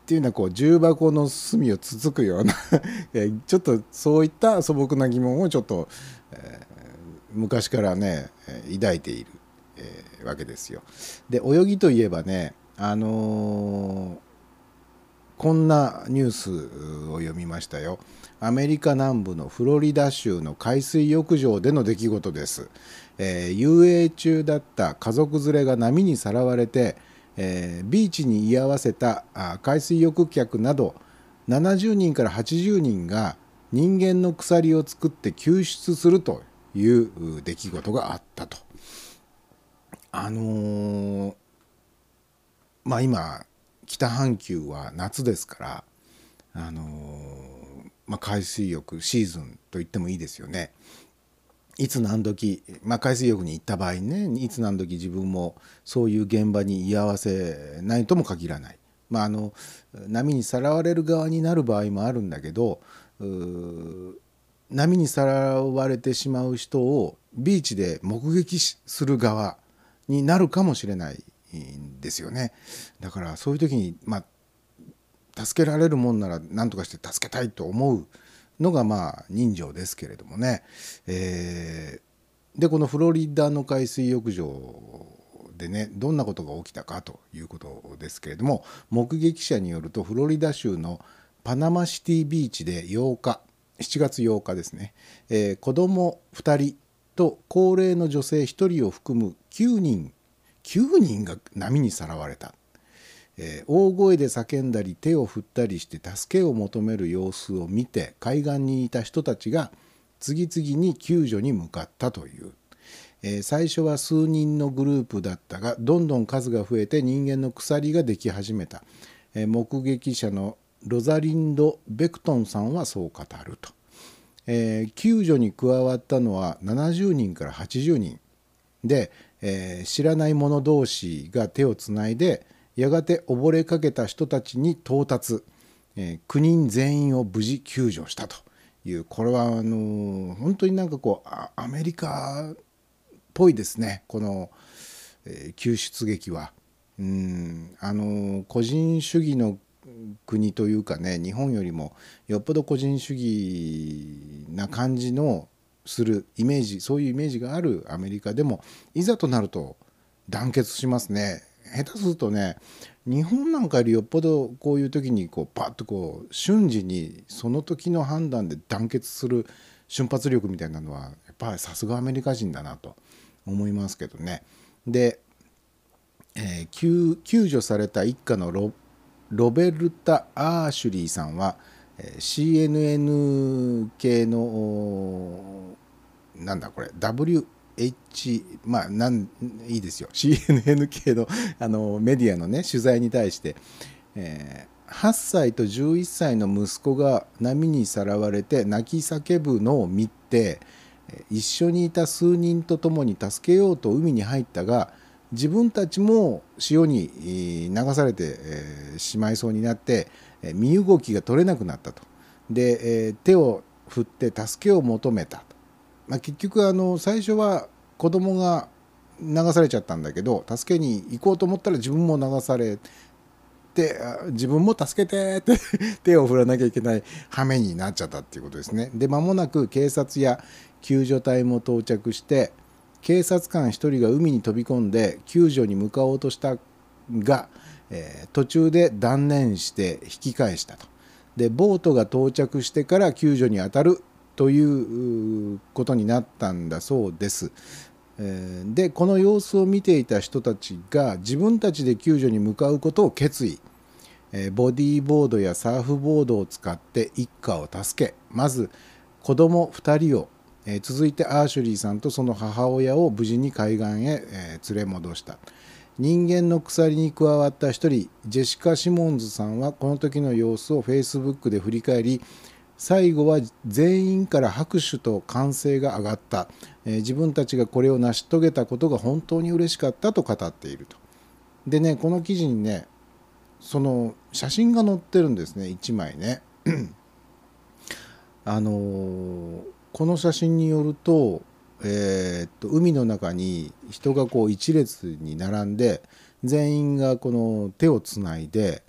っていうのはこう重箱の隅をつつくようなちょっとそういった素朴な疑問をちょっと、えー、昔からね抱いている、えー、わけですよ。で泳ぎといえばね、あのー、こんなニュースを読みましたよ。アメリカ南部のフロリダ州の海水浴場での出来事です。えー、遊泳中だった家族連れが波にさらわれて、えー、ビーチに居合わせた海水浴客などななじゅうにんからはちじゅうにんが人間の鎖を作って救出するという出来事があったと。あのー、まあ今北半球は夏ですから、あのーまあ、海水浴シーズンと言ってもいいですよね。いつ何時、まあ、海水浴に行った場合ね、いつ何時自分もそういう現場に居合わせないとも限らない。まあ、あの波にさらわれる側になる場合もあるんだけど、波にさらわれてしまう人をビーチで目撃する側になるかもしれないんですよね。だからそういう時に、まあ、助けられるもんなら何とかして助けたいと思うのがまあ人情ですけれどもね、えー、でこのフロリダの海水浴場でねどんなことが起きたかということですけれども、目撃者によるとフロリダ州のパナマシティビーチでようかしちがつようかですね、えー、子供ふたりと高齢の女性ひとりを含むきゅうにんきゅうにんが波にさらわれた。えー、大声で叫んだり手を振ったりして助けを求める様子を見て海岸にいた人たちが次々に救助に向かったという、えー、最初は数人のグループだったがどんどん数が増えて人間の鎖ができ始めた、えー、目撃者のロザリンド・ベクトンさんはそう語ると、えー、救助に加わったのはななじゅうにんからはちじゅうにんで、えー、知らない者同士が手をつないでやがて溺れかけた人たちに到達、えー、きゅうにん全員を無事救助したという、これはあのー、本当になんかこうアメリカっぽいですね、この、えー、救出劇は。うん、あのー、個人主義の国というかね、日本よりもよっぽど個人主義な感じのするイメージ、そういうイメージがあるアメリカでもいざとなると団結しますね。下手するとね、日本なんかよりよっぽどこういう時にこうパッとこう瞬時にその時の判断で団結する瞬発力みたいなのはやっぱりさすがアメリカ人だなと思いますけどね。で、えー、救, 救助された一家の ロ, ロベルタ・アーシュリーさんは シーエヌエヌ 系のなんだこれ ダブリューエイチ まあなんいいですよ シーエヌエヌ 系の、あのメディアのね取材に対して、えー、はっさいとじゅういっさいの息子が波にさらわれて泣き叫ぶのを見て一緒にいた数人と共に助けようと海に入ったが自分たちも潮に流されてしまいそうになって身動きが取れなくなったと。で手を振って助けを求めた。まあ、結局あの最初は子供が流されちゃったんだけど助けに行こうと思ったら自分も流されて自分も助けてって手を振らなきゃいけない羽目になっちゃったっていうことですね。で間もなく警察や救助隊も到着して警察官ひとりが海に飛び込んで救助に向かおうとしたが、えー、途中で断念して引き返したと。でボートが到着してから救助に当たるということになったんだそうです。でこの様子を見ていた人たちが自分たちで救助に向かうことを決意。ボディーボードやサーフボードを使って一家を助け、まず子供ふたりを、続いてアーシュリーさんとその母親を無事に海岸へ連れ戻した。人間の鎖に加わった一人ジェシカ・シモンズさんはこの時の様子をフェイスブックで振り返り、最後は全員から拍手と歓声が上がった、えー、自分たちがこれを成し遂げたことが本当に嬉しかったと語っていると。でねこの記事にねその写真が載ってるんですね、いちまいねあのー、この写真によると、えー、っと海の中に人がこう一列に並んで全員がこの手をつないで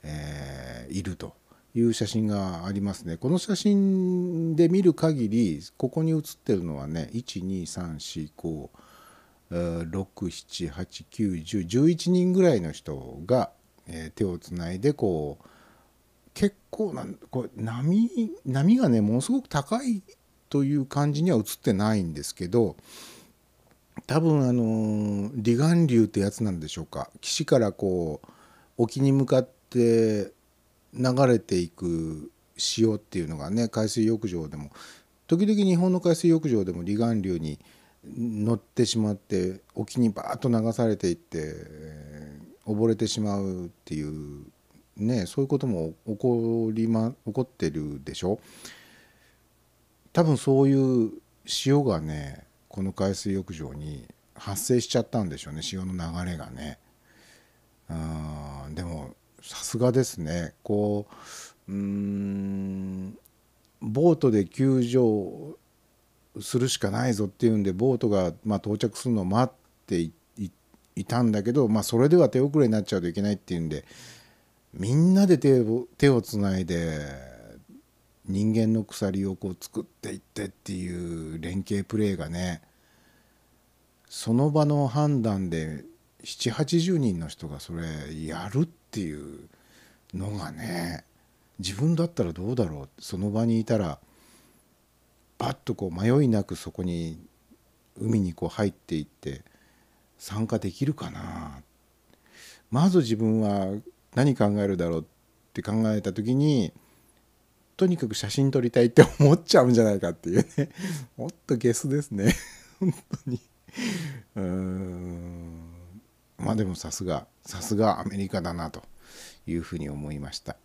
えー、いるという写真がありますね。この写真で見る限りここに写ってるのはね、いちにさんしごろくしちはちきゅうじゅうじゅういちにんぐらいの人が、えー、手をつないでこう結構なこれ 波, 波がねものすごく高いという感じには映ってないんですけど、多分あの離岸流ってやつなんでしょうか。岸からこう沖に向かって流れていく潮っていうのがね、海水浴場でも時々日本の海水浴場でも離岸流に乗ってしまって沖にバーッと流されていって、えー、溺れてしまうっていうね、そういうことも起こりま起こってるでしょ。多分そういう潮がねこの海水浴場に発生しちゃったんでしょうね、潮の流れがね。あでもさすがですね。こううーんボートで救助するしかないぞっていうんでボートがまあ到着するのを待って い, い, いたんだけど、まあ、それでは手遅れになっちゃうといけないっていうんでみんなで手を手をつないで人間の鎖をこう作っていってっていう連携プレーがね、その場の判断でななじゅうはちじゅうにんの人がそれやるっていうのがね、自分だったらどうだろう。その場にいたらパッとこう迷いなくそこに海にこう入っていって参加できるかな。まず自分は何考えるだろうって考えた時にとにかく写真撮りたいって思っちゃうんじゃないかっていうねもっとゲスですね本当に。うーんまあでもさすがさすがアメリカだなというふうに思いました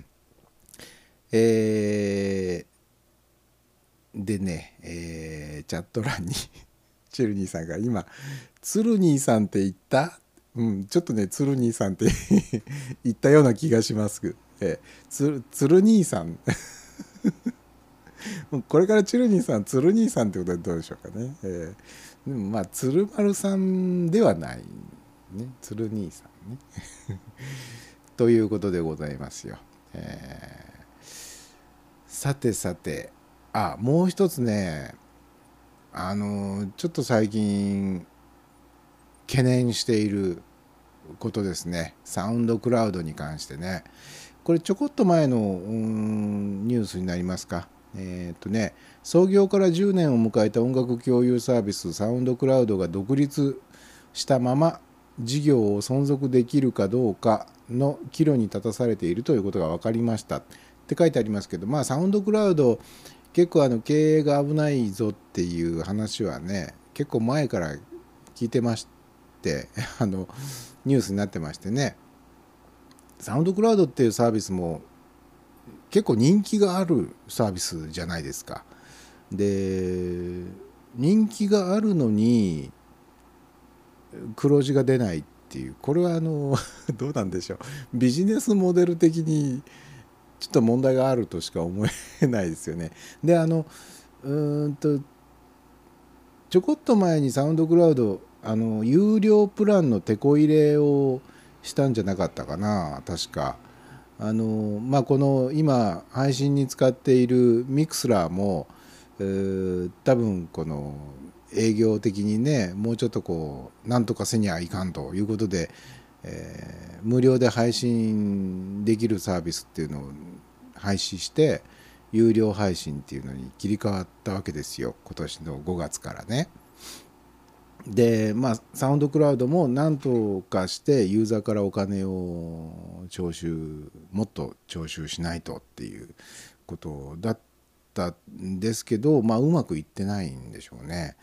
えー、でね、えー、チャット欄にチェルニーさんが今ツルニーさんって言った、うん、ちょっとねツルニーさんって言ったような気がします。えー、つツルニーさんこれからチルニーさんツルニーさんってことでどうでしょうかね。えー、でもまあ鶴丸さんではないね、ツルニーさんねということでございますよ。えー、さてさて、あもう一つね、あのちょっと最近懸念していることですね。サウンドクラウドに関してね、これちょこっと前のうんニュースになりますか。えーっとね、創業からじゅうねんを迎えた音楽共有サービスサウンドクラウドが独立したまま事業を存続できるかどうかの岐路に立たされているということが分かりましたって書いてありますけど、まあサウンドクラウド結構あの経営が危ないぞっていう話はね結構前から聞いてましてあのニュースになってましてね、サウンドクラウドっていうサービスも結構人気があるサービスじゃないですか。で人気があるのに黒字が出ないっていう、これはあのどうなんでしょう、ビジネスモデル的にちょっと問題があるとしか思えないですよね。であのうーんとちょこっと前にサウンドクラウドあの有料プランのテこ入れをしたんじゃなかったかな確か。あのまあこの今配信に使っているミクスラーも、えー、多分この営業的にねもうちょっとこうなんとかせにゃいかんということで、えー、無料で配信できるサービスっていうのを廃止して有料配信っていうのに切り替わったわけですよ、今年のごがつからね。でまあサウンドクラウドも何とかしてユーザーからお金を徴収もっと徴収しないとっていうことだったんですけど、まあうまくいってないんでしょうね。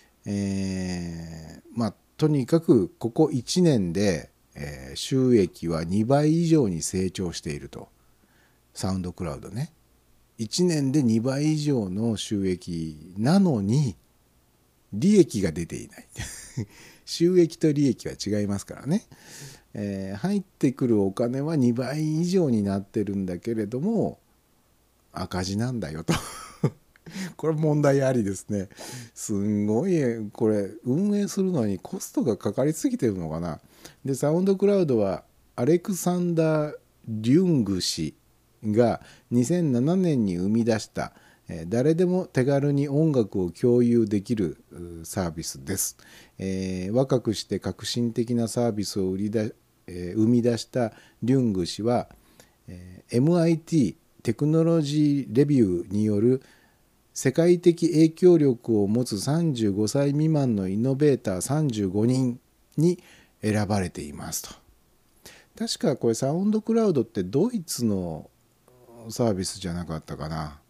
えー、まあとにかくここいちねんで、えー、収益はにばい以上に成長していると。サウンドクラウドねいちねんでにばい以上の収益なのに利益が出ていない収益と利益は違いますからね、えー、入ってくるお金はにばい以上になってるんだけれども赤字なんだよとこれ問題ありですね。すんごいこれ運営するのにコストがかかりすぎてるのかな。でサウンドクラウドはアレクサンダー・リュング氏がにせんななねんに生み出した誰でも手軽に音楽を共有できるサービスです。えー、若くして革新的なサービスを売りだ、えー、生み出したリュング氏は、えー、エムアイティー テクノロジーレビューによる世界的影響力を持つさんじゅうごさい未満のイノベーターさんじゅうごにんに選ばれていますと。確かこれサウンドクラウドってドイツのサービスじゃなかったかな。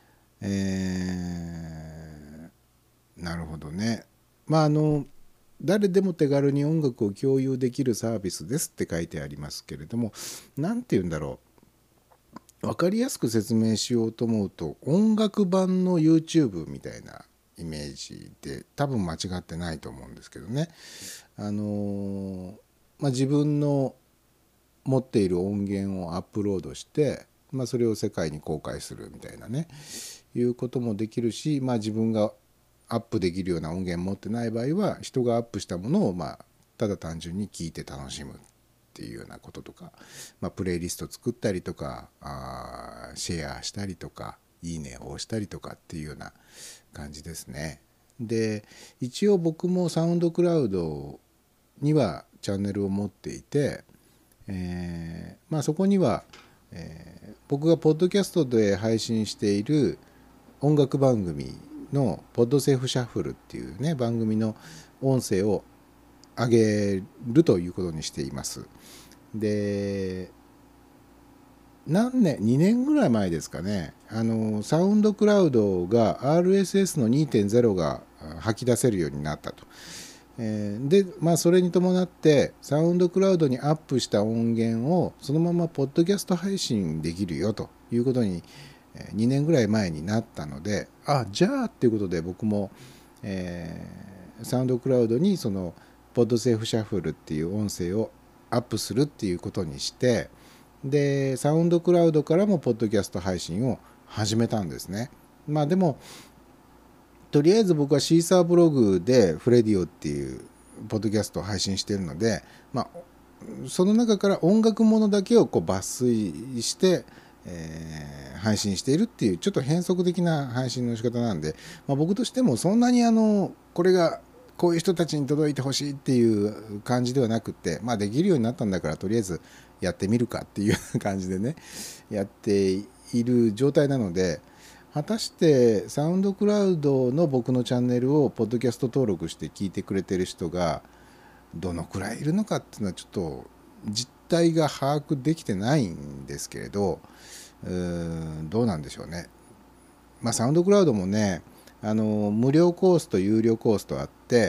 えー、なるほどね。まああの誰でも手軽に音楽を共有できるサービスですって書いてありますけれども、なんて言うんだろう、分かりやすく説明しようと思うと音楽版の YouTube みたいなイメージで多分間違ってないと思うんですけどね。あのまあ、自分の持っている音源をアップロードして、まあ、それを世界に公開するみたいなねいうこともできるし、まあ、自分がアップできるような音源持ってない場合は人がアップしたものを、まあ、ただ単純に聴いて楽しむっていうようなこととか、まあ、プレイリスト作ったりとかあシェアしたりとかいいねを押したりとかっていうような感じですね。で一応僕もサウンドクラウドにはチャンネルを持っていて、えーまあ、そこには、えー、僕がポッドキャストで配信している音楽番組のポッドセーフシャッフルっていうね番組の音声を上げるということにしています。で何年にねんぐらい前ですかね、あのサウンドクラウドが アールエスエス の にてんゼロ が吐き出せるようになったと。えー、でまあそれに伴ってサウンドクラウドにアップした音源をそのままポッドキャスト配信できるよということににねんぐらい前になったので、あじゃあっていうことで僕も、えー、サウンドクラウドにそのポッドセーフシャッフルっていう音声をアップするっていうことにして、でサウンドクラウドからもポッドキャスト配信を始めたんですね。まあでもとりあえず僕はシーサーブログでフレディオっていうポッドキャストを配信しているので、まあ、その中から音楽ものだけをこう抜粋して、えー、配信しているっていうちょっと変則的な配信の仕方なんで、まあ、僕としてもそんなにあのこれがこういう人たちに届いてほしいっていう感じではなくて、まあ、できるようになったんだからとりあえずやってみるかっていう感じでねやっている状態なので、果たしてサウンドクラウドの僕のチャンネルをポッドキャスト登録して聞いてくれてる人がどのくらいいるのかっていうのはちょっと実態が把握できてないんですけれど、うーんどうなんでしょうね。まあサウンドクラウドもね、あの無料コースと有料コースとあって、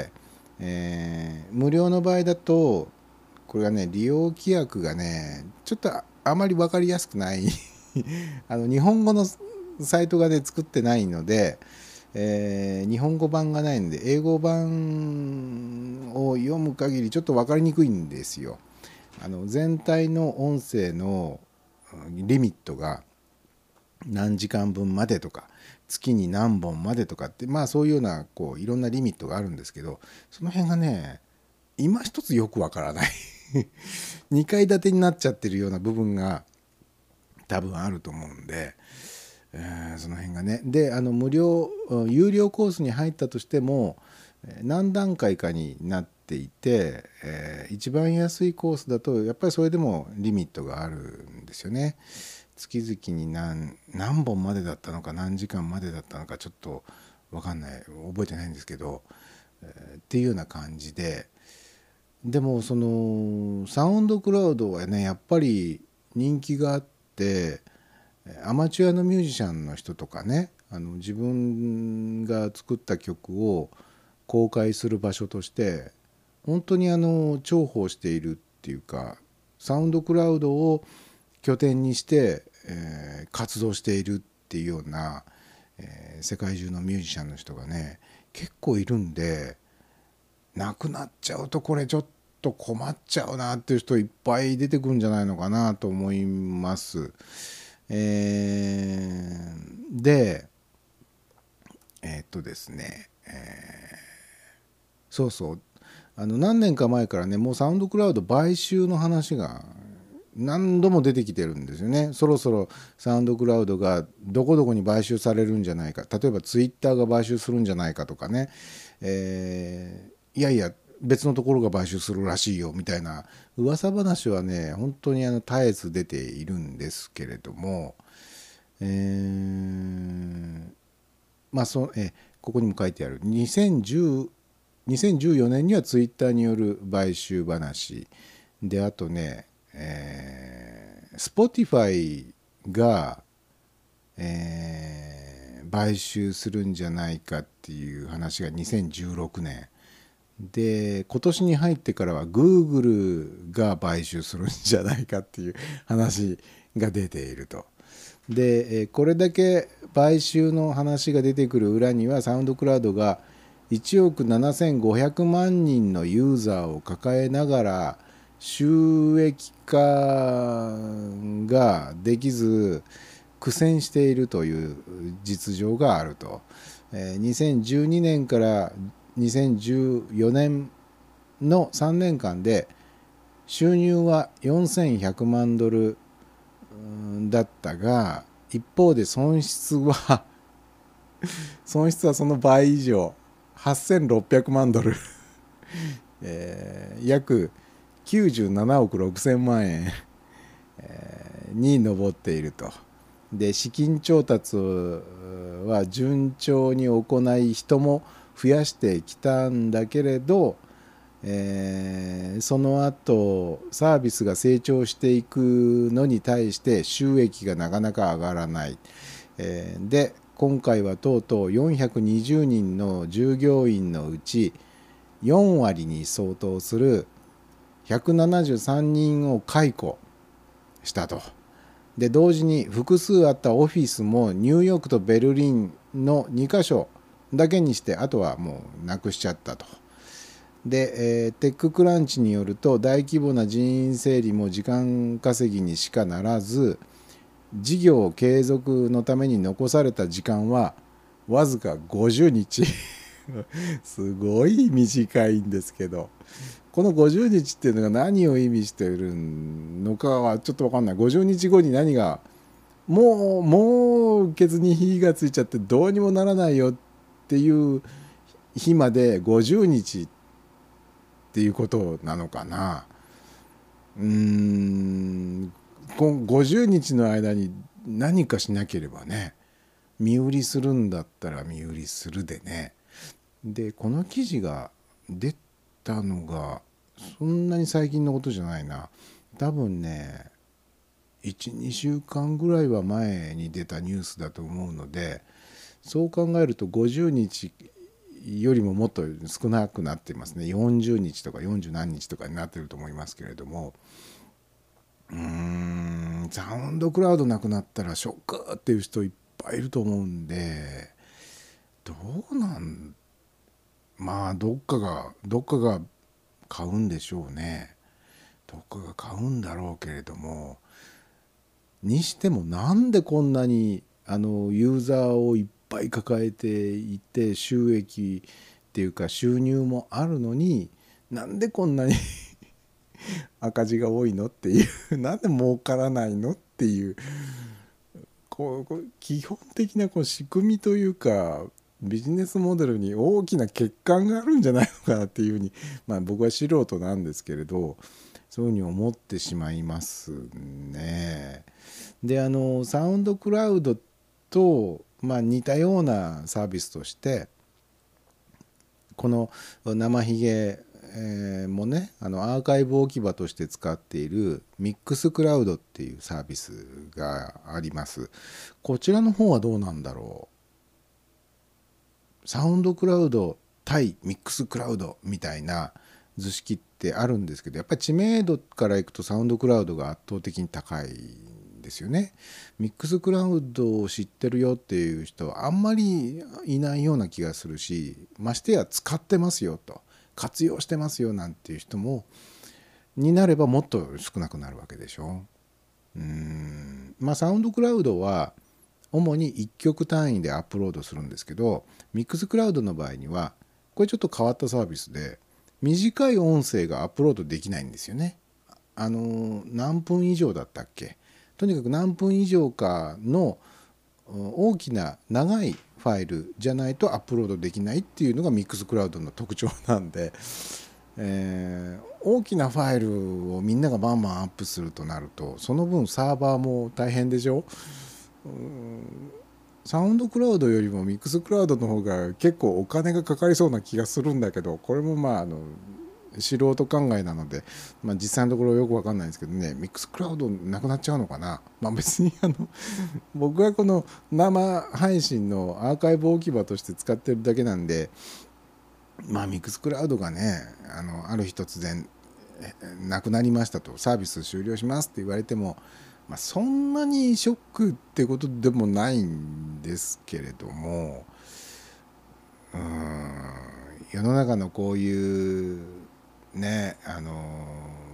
えー、無料の場合だとこれがね利用規約がねちょっとあまり分かりやすくないあの日本語のサイトがね作ってないので、えー、日本語版がないので英語版を読む限りちょっと分かりにくいんですよ。あの全体の音声のリミットが何時間分までとか月に何本までとかって、まあそういうようなこういろんなリミットがあるんですけど、その辺がね今一つよくわからないにかい建てになっちゃってるような部分が多分あると思うんで、えー、その辺がねであの無料有料コースに入ったとしても何段階かになっていて、えー、一番安いコースだとやっぱりそれでもリミットがあるんですよね。月々に 何, 何本までだったのか何時間までだったのかちょっと分かんない覚えてないんですけど、えー、っていうような感じで、でもそのサウンドクラウドはねやっぱり人気があって、アマチュアのミュージシャンの人とかね、あの自分が作った曲を公開する場所として本当にあの重宝しているっていうか、サウンドクラウドを拠点にして、えー、活動しているっていうような、えー、世界中のミュージシャンの人がね結構いるんで、なくなっちゃうとこれちょっと困っちゃうなっていう人いっぱい出てくるんじゃないのかなと思います。えー、でえー、っとですね、えー、そうそうあの何年か前からねもうサウンドクラウド買収の話が何度も出てきてるんですよね。そろそろサウンドクラウドがどこどこに買収されるんじゃないか、例えばツイッターが買収するんじゃないかとかね、えー、いやいや別のところが買収するらしいよみたいな噂話はね本当にあの絶えず出ているんですけれども、えー、まあそえここにも書いてあるにせんじゅう にせんじゅうよねんにはツイッターによる買収話で、あとね、えー、Spotify が、えー、買収するんじゃないかっていう話がにせんじゅうろくねんで、今年に入ってからは Google が買収するんじゃないかっていう話が出ていると。でこれだけ買収の話が出てくる裏にはサウンドクラウドがいちおくななせんごひゃくまんにんのユーザーを抱えながら収益化ができず苦戦しているという実情があると。にせんじゅうにねんからにせんじゅうよねんのさんねんかんで収入はよんせんひゃくまんドルだったが、一方で損失は損失はその倍以上はっせんろっぴゃくまんドル、えー、約きゅうじゅうななおくろくせんまんえん、えー、に上っていると。で資金調達は順調に行い人も増やしてきたんだけれど、えー、その後サービスが成長していくのに対して収益がなかなか上がらない、えー、で今回はとうとうよんひゃくにじゅうにんの従業員のうちよんわりに相当するひゃくななじゅうさんにんを解雇したと。で同時に複数あったオフィスもニューヨークとベルリンのにかしょだけにして、あとはもうなくしちゃったと。で、えー、テッククランチによると大規模な人員整理も時間稼ぎにしかならず、事業継続のために残された時間はわずかごじゅうにちすごい短いんですけど、このごじゅうにちっていうのが何を意味しているのかはちょっと分かんない。ごじゅうにちごに何がもうもう受けずに火がついちゃってどうにもならないよっていう日までごじゅうにちっていうことなのかな。うーんごじゅうにちの間に何かしなければね、身売りするんだったら身売りするでね。でこの記事が出たのがそんなに最近のことじゃないな。多分ね いちにしゅうかんぐらいは前に出たニュースだと思うので、そう考えるとごじゅうにちよりももっと少なくなってますね。よんじゅうにちとかよんじゅうなんにちとかになってると思いますけれども、うーんサウンドクラウドなくなったらショックっていう人いっぱいいると思うんで、どうなんまあどっかがどっかが買うんでしょうね。どっかが買うんだろうけれども、にしてもなんでこんなにあのユーザーをいっぱい抱えていて収益っていうか収入もあるのに、なんでこんなに赤字が多いのっていう、なんで儲からないのっていう、こう基本的なこう仕組みというかビジネスモデルに大きな欠陥があるんじゃないのかなっていうふうに、まあ僕は素人なんですけれど、そういうふうに思ってしまいますね。であのサウンドクラウドと、まあ、似たようなサービスとしてこの生ひげもね、あのアーカイブ置き場として使っているミックスクラウドっていうサービスがあります。こちらの方はどうなんだろう。サウンドクラウド対ミックスクラウドみたいな図式ってあるんですけど、やっぱり知名度からいくとサウンドクラウドが圧倒的に高いんですよね。ミックスクラウドを知ってるよっていう人はあんまりいないような気がするし、ましてや使ってますよと、活用してますよなんていう人もになればもっと少なくなるわけでしょ。うーんまあサウンドクラウドは主にいっきょく単位でアップロードするんですけど、ミックスクラウドの場合にはこれちょっと変わったサービスで短い音声がアップロードできないんですよね。 あの何分以上だったっけ、とにかく何分以上かの大きな長いファイルじゃないとアップロードできないっていうのがミックスクラウドの特徴なんで、えー、大きなファイルをみんながバンバンアップするとなるとその分サーバーも大変でしょ。うーんサウンドクラウドよりもミックスクラウドの方が結構お金がかかりそうな気がするんだけど、これもまああの素人考えなので、まあ、実際のところよく分かんないんですけどね、ミックスクラウドなくなっちゃうのかな。まあ別にあの僕はこの生配信のアーカイブ置き場として使ってるだけなんで、まあミックスクラウドがね、あのある日突然なくなりましたと、サービス終了しますって言われても、まあ、そんなにショックってことでもないんですけれども、うーん世の中のこういうね、あの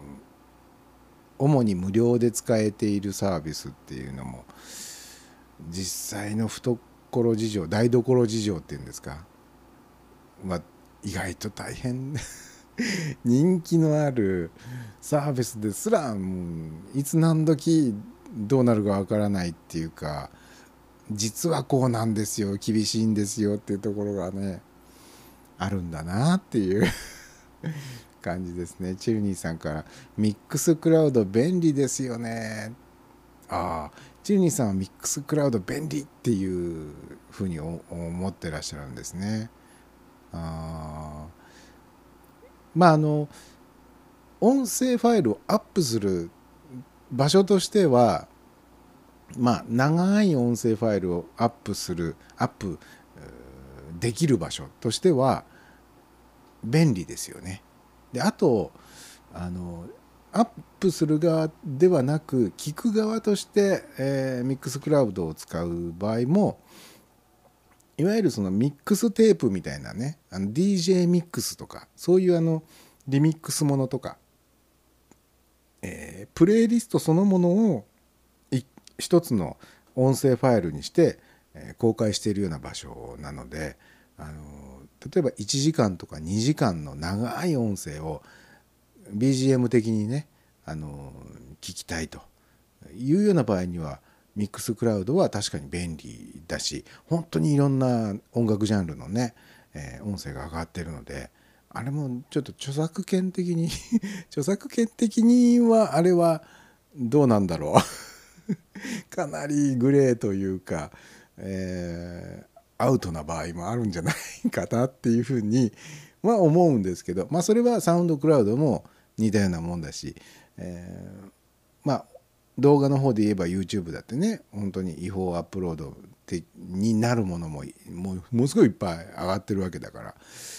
主に無料で使えているサービスっていうのも実際の懐事情、台所事情っていうんですかは意外と大変人気のあるサービスですらいつ何時どうなるかわからないっていうか、実はこうなんですよ、厳しいんですよっていうところがねあるんだなっていう感じですね。チルニーさんからミックスクラウド便利ですよね。ああ、チルニーさんはミックスクラウド便利っていうふうに思ってらっしゃるんですね。あまああの音声ファイルをアップする場所としては、まあ長い音声ファイルをアップするアップできる場所としては便利ですよね。であとあのアップする側ではなく聞く側として、えー、ミックスクラウドを使う場合も、いわゆるそのミックステープみたいなね、あの ディージェー ミックスとかそういうあのリミックスものとか、えー、プレイリストそのものを一つの音声ファイルにして、えー、公開しているような場所なので、あの例えばいちじかんとかにじかんの長い音声を ビージーエム 的にね、あの聞きたいというような場合にはミックスクラウドは確かに便利だし、本当にいろんな音楽ジャンルのね、えー、音声が上がってるので、あれもちょっと著作権的に著作権的にはあれはどうなんだろうかなりグレーというか、えー、アウトな場合もあるんじゃないかなっていうふうには思うんですけど、まあそれはサウンドクラウドも似たようなもんだし、えー、まあ動画の方で言えば YouTube だってね、本当に違法アップロードになるものももうものすごいいっぱい上がってるわけだから、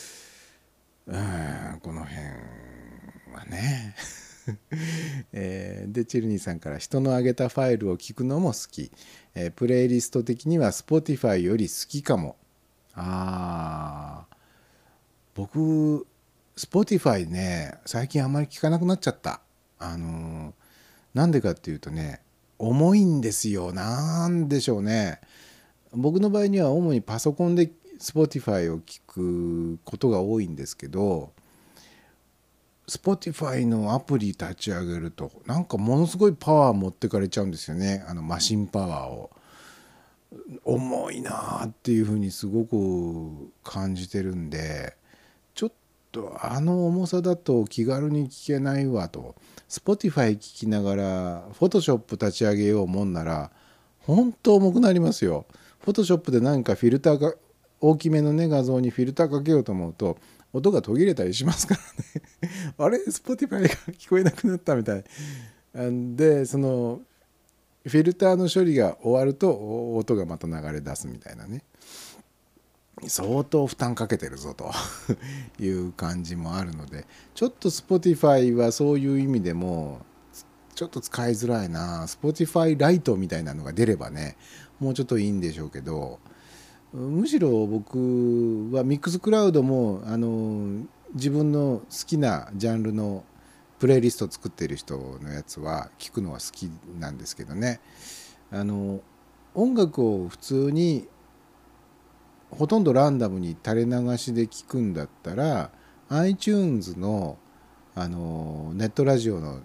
うん、この辺はねえー、でチルニーさんから人の上げたファイルを聞くのも好き、えー、プレイリスト的には Spotify より好きかも。あー僕 Spotify ね最近あんまり聞かなくなっちゃった。あのー、なんでかっていうとね、重いんですよ。なんでしょうね、僕の場合には主にパソコンで Spotify を聞くことが多いんですけど、Spotify のアプリ立ち上げるとなんかものすごいパワー持ってかれちゃうんですよね。あのマシンパワーを重いなっていうふうにすごく感じてるんで、ちょっとあの重さだと気軽に聞けないわと。 Spotify 聞きながら Photoshop 立ち上げようもんなら本当重くなりますよ。 Photoshop で何かフィルターが大きめのね画像にフィルターかけようと思うと音が途切れたりしますからねあれ Spotify が聞こえなくなったみたいで、そのフィルターの処理が終わると音がまた流れ出すみたいなね、相当負担かけてるぞという感じもあるので、ちょっと Spotify はそういう意味でもちょっと使いづらいな。 Spotify ライトみたいなのが出ればねもうちょっといいんでしょうけど、むしろ僕はミックスクラウドもあの自分の好きなジャンルのプレイリストを作っている人のやつは聞くのは好きなんですけどね、あの音楽を普通にほとんどランダムに垂れ流しで聞くんだったら iTunes の、あのネットラジオの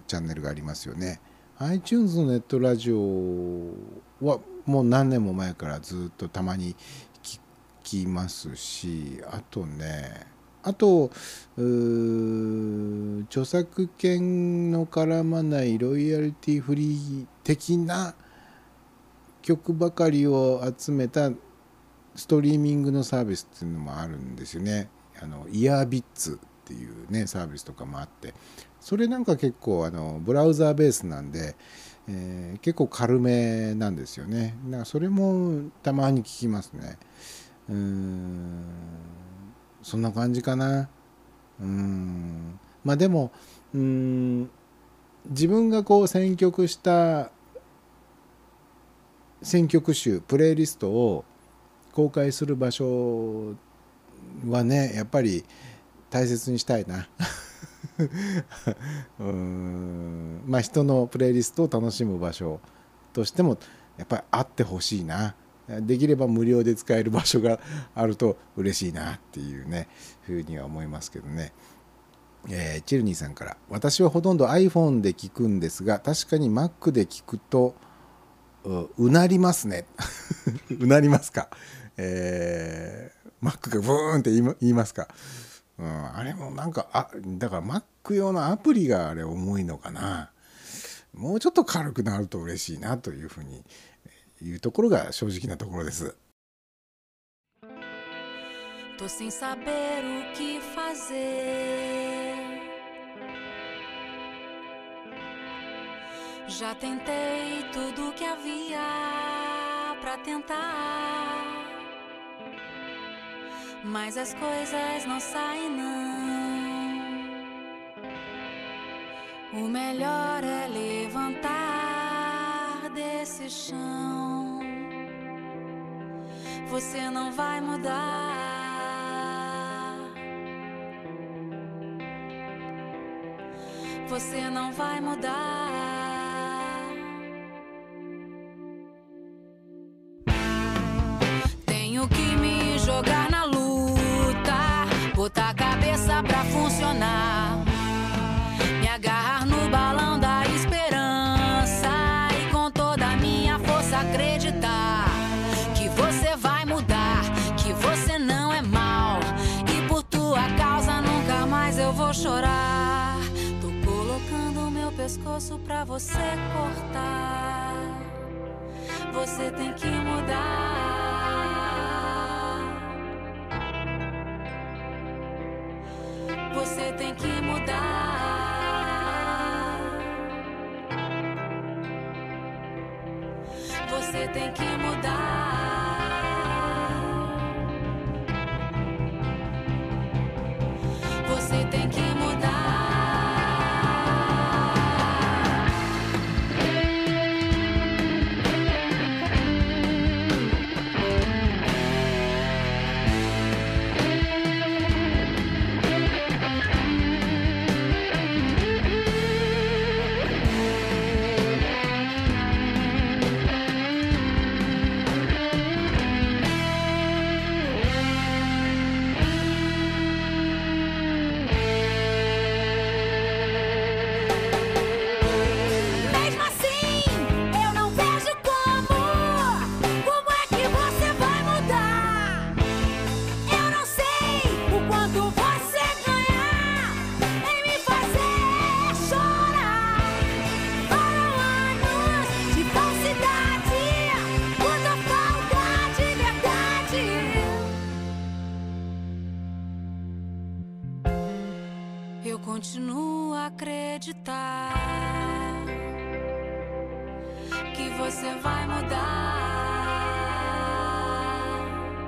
チャンネルがありますよね。 iTunes のネットラジオはもう何年も前からずっとたまに聞きますし、あとねあと著作権の絡まないロイヤリティフリー的な曲ばかりを集めたストリーミングのサービスっていうのもあるんですよね。あのイヤービッツっていうねサービスとかもあって、それなんか結構あのブラウザーベースなんで、えー、結構軽めなんですよね。だからそれもたまに聞きますね。うーんそんな感じかな。うーんまあでもうーん自分がこう選曲した選曲集プレイリストを公開する場所はねやっぱり大切にしたいなうーんまあ人のプレイリストを楽しむ場所としてもやっぱりあってほしいな。できれば無料で使える場所があると嬉しいなっていうねふうには思いますけどね。えー、チルニーさんから、私はほとんど iPhone で聞くんですが確かに Mac で聞くと う, うなりますねうなりますか、えー、Mac がブーンって言い、言いますか、うん、あれもなんかあだから Mac 用のアプリがあれ重いのかな。もうちょっと軽くなると嬉しいなというふうにいうところが正直なところです。 Tô sem saber o que fazer. Já tentei tudo que havia pra tentar, mas as coisas não saem não. O melhor é levantar desse chão. Você não vai mudar. Você não vai mudar. Tenho que me jogar na luta, botar a cabeça pra funcionar, me agarrar no balão da esperança e com toda a minha força acreditar que você vai mudar, que você não é mal e por tua causa nunca mais eu vou chorar. Pescoço pra você cortar. Você tem que mudar. Você tem que mudar. Você tem que mudar. Você tem que mudar. Continuo a acreditar que você vai mudar,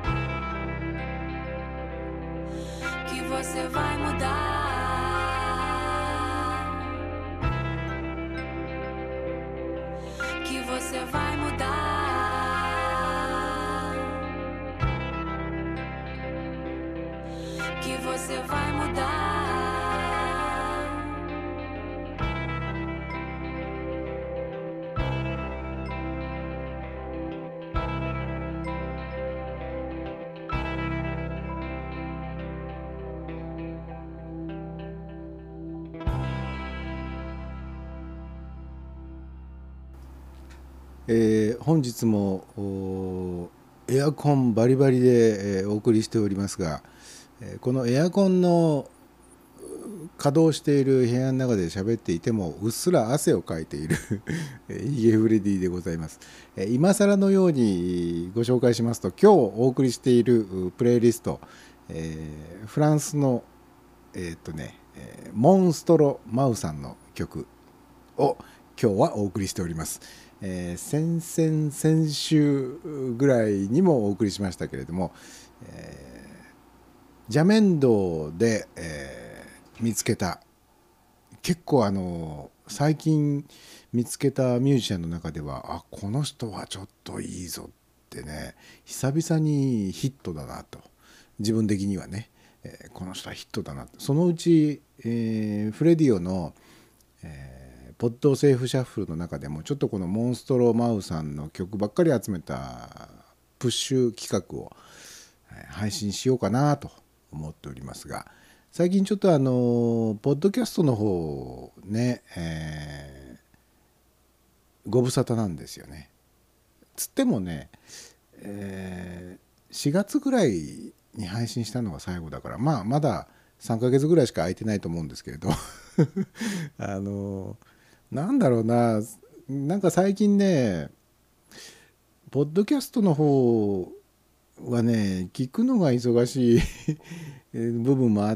que você vai mudar, que você vai mudar, que você vai mudar. えー本日もエアコンバリバリで、えーお送りしておりますが、えーこのエアコンの稼働している部屋の中で喋っていてもうっすら汗をかいているイーエフレディでございます。えー今更のようにご紹介しますと、今日お送りしているプレイリスト、えーフランスのえーっとね、えーモンストロマウさんの曲を今日はお送りしております。えー先々先週ぐらいにもお送りしましたけれども、えージャメンドで、えー見つけた、結構あの最近見つけたミュージシャンの中では、あ、この人はちょっといいぞってね、久々にヒットだなと、自分的にはね、えーこの人はヒットだなと。そのうち、えーフレディオの、えーポッドセーフシャッフルの中でもちょっとこのモンストロマウさんの曲ばっかり集めたプッシュ企画をえー配信しようかなと思っておりますが、最近ちょっとあのポッドキャストの方ね、えーご無沙汰なんですよね。つってもね、えーしがつぐらいに配信したのが最後だから、まあまださんかげつぐらいしか空いてないと思うんですけれどあのなんだろうな、なんか最近ねポッドキャストの方はね聞くのが忙しい部分もあって、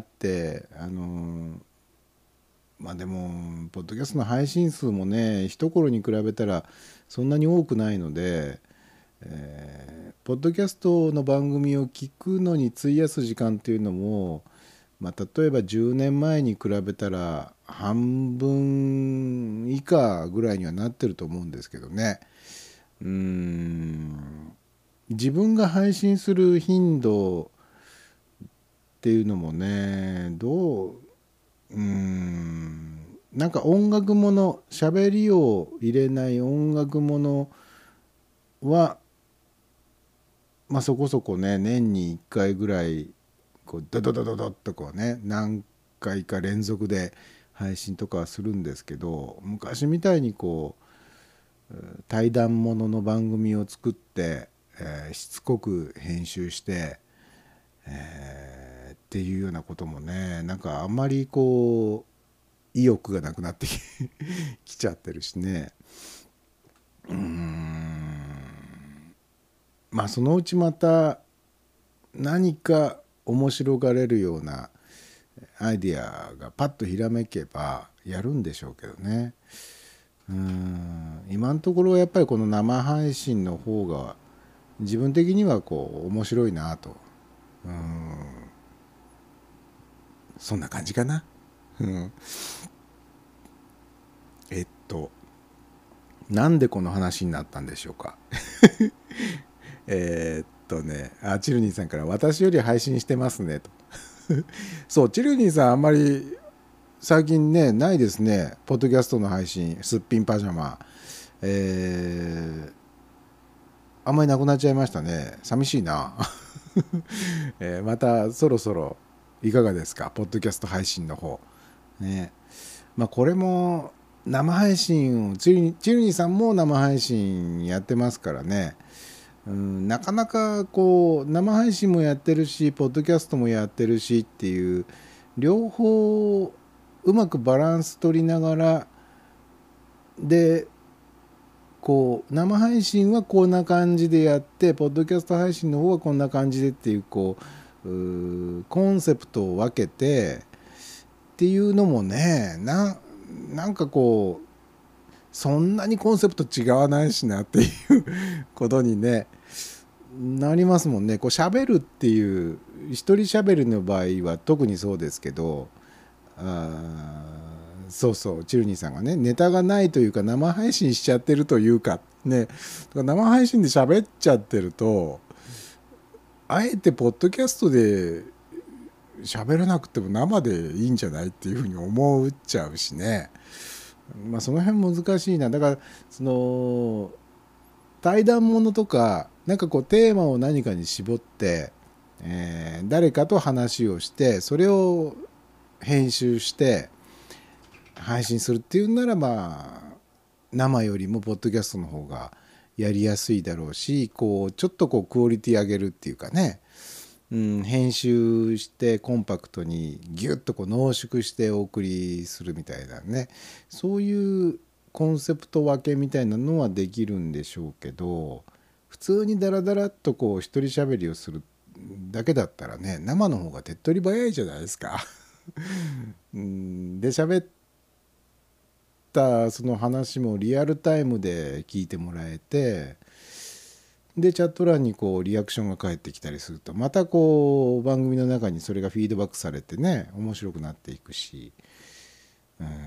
あのまあでもポッドキャストの配信数もね一頃に比べたらそんなに多くないので、えーポッドキャストの番組を聞くのに費やす時間っていうのも、まあ、例えばじゅうねんまえに比べたら半分以下ぐらいにはなってると思うんですけどね。うーん自分が配信する頻度っていうのもね、どううーんなんか音楽もの、喋りを入れない音楽ものはまあそこそこね、年にいっかいぐらいこうドドドドドッとこうね何回か連続で配信とかはするんですけど、昔みたいにこう対談ものの番組を作って、えーしつこく編集して、えーっていうようなこともね、なんかあんまりこう意欲がなくなってききちゃってるしね。うーんまあそのうちまた何か面白がれるようなアイディアがパッとひらめけばやるんでしょうけどね。うーん今のところはやっぱりこの生配信の方が自分的にはこう面白いなと、うーんそんな感じかな。うんえっとなんでこの話になったんでしょうか。えーっとねあチルニーさんから私より配信してますねとそうチルニーさんあんまり最近ねないですね、ポッドキャストの配信。すっぴんパジャマ、えー、あんまりなくなっちゃいましたね。寂しいな、えー、またそろそろいかがですか、ポッドキャスト配信の方ね。まあこれも生配信をチルニーさんも生配信やってますからね。うん、なかなかこう生配信もやってるしポッドキャストもやってるしっていう両方うまくバランス取りながらで、こう生配信はこんな感じでやってポッドキャスト配信の方はこんな感じでっていう、こう、うコンセプトを分けてっていうのもね、な、なんかこうそんなにコンセプト違わないしなっていうことにねなりますもんね。こう喋るっていう一人喋るの場合は特にそうですけど、あそうそうチルニーさんがねネタがないというか生配信しちゃってるというかね、生配信で喋っちゃってるとあえてポッドキャストで喋らなくても生でいいんじゃないっていうふうに思っちゃうしね。まあその辺難しいな。だからその対談ものとかなんかこうテーマを何かに絞って、えー、誰かと話をしてそれを編集して配信するっていうなら、まあ生よりもポッドキャストの方がやりやすいだろうし、こうちょっとこうクオリティ上げるっていうかね、うん、編集してコンパクトにギュッとこう濃縮してお送りするみたいなね、そういうコンセプト分けみたいなのはできるんでしょうけど、普通にダラダラっとこう一人喋りをするだけだったらね、生の方が手っ取り早いじゃないですか。うんで喋ったその話もリアルタイムで聞いてもらえて、でチャット欄にこうリアクションが返ってきたりすると、またこう番組の中にそれがフィードバックされてね、面白くなっていくし、うーん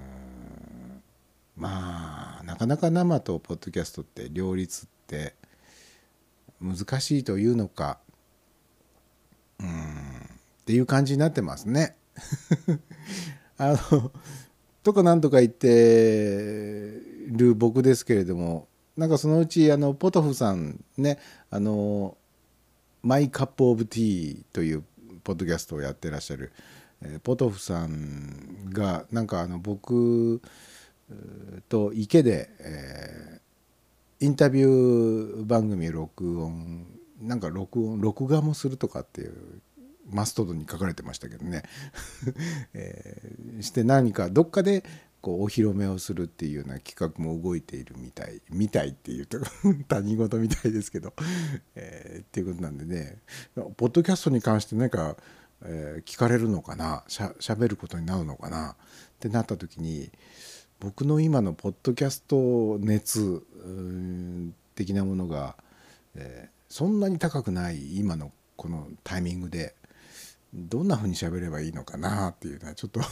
まあなかなか生とポッドキャストって両立って難しいというのか、うーんっていう感じになってますね。あのとかなんとか言ってる僕ですけれども、なんかそのうちあのポトフさんね、あのマイカップオブティーというポッドキャストをやってらっしゃる、えー、ポトフさんがなんかあの僕と池で、えー、インタビュー番組を録音なんか録音録画もするとかっていうマストドンに書かれてましたけどね、えー、して何かどっかでこうお披露目をするっていうような企画も動いているみたいみたいっていうと他人事みたいですけど、えー、っていうことなんでね、ポッドキャストに関して何か、えー、聞かれるのかな、しゃ喋ることになるのかなってなった時に、僕の今のポッドキャスト熱的なものが、えー、そんなに高くない今のこのタイミングでどんな風に喋ればいいのかなっていうのはちょっと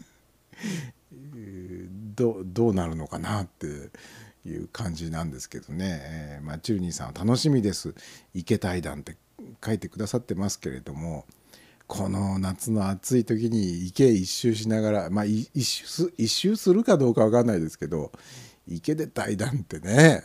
ど, どうなるのかなっていう感じなんですけどね、えーまあ、チュルニーさんは楽しみです池対談って書いてくださってますけれども、この夏の暑い時に池一周しながら、まあ一周す一周するかどうか分かんないですけど、池で対談ってね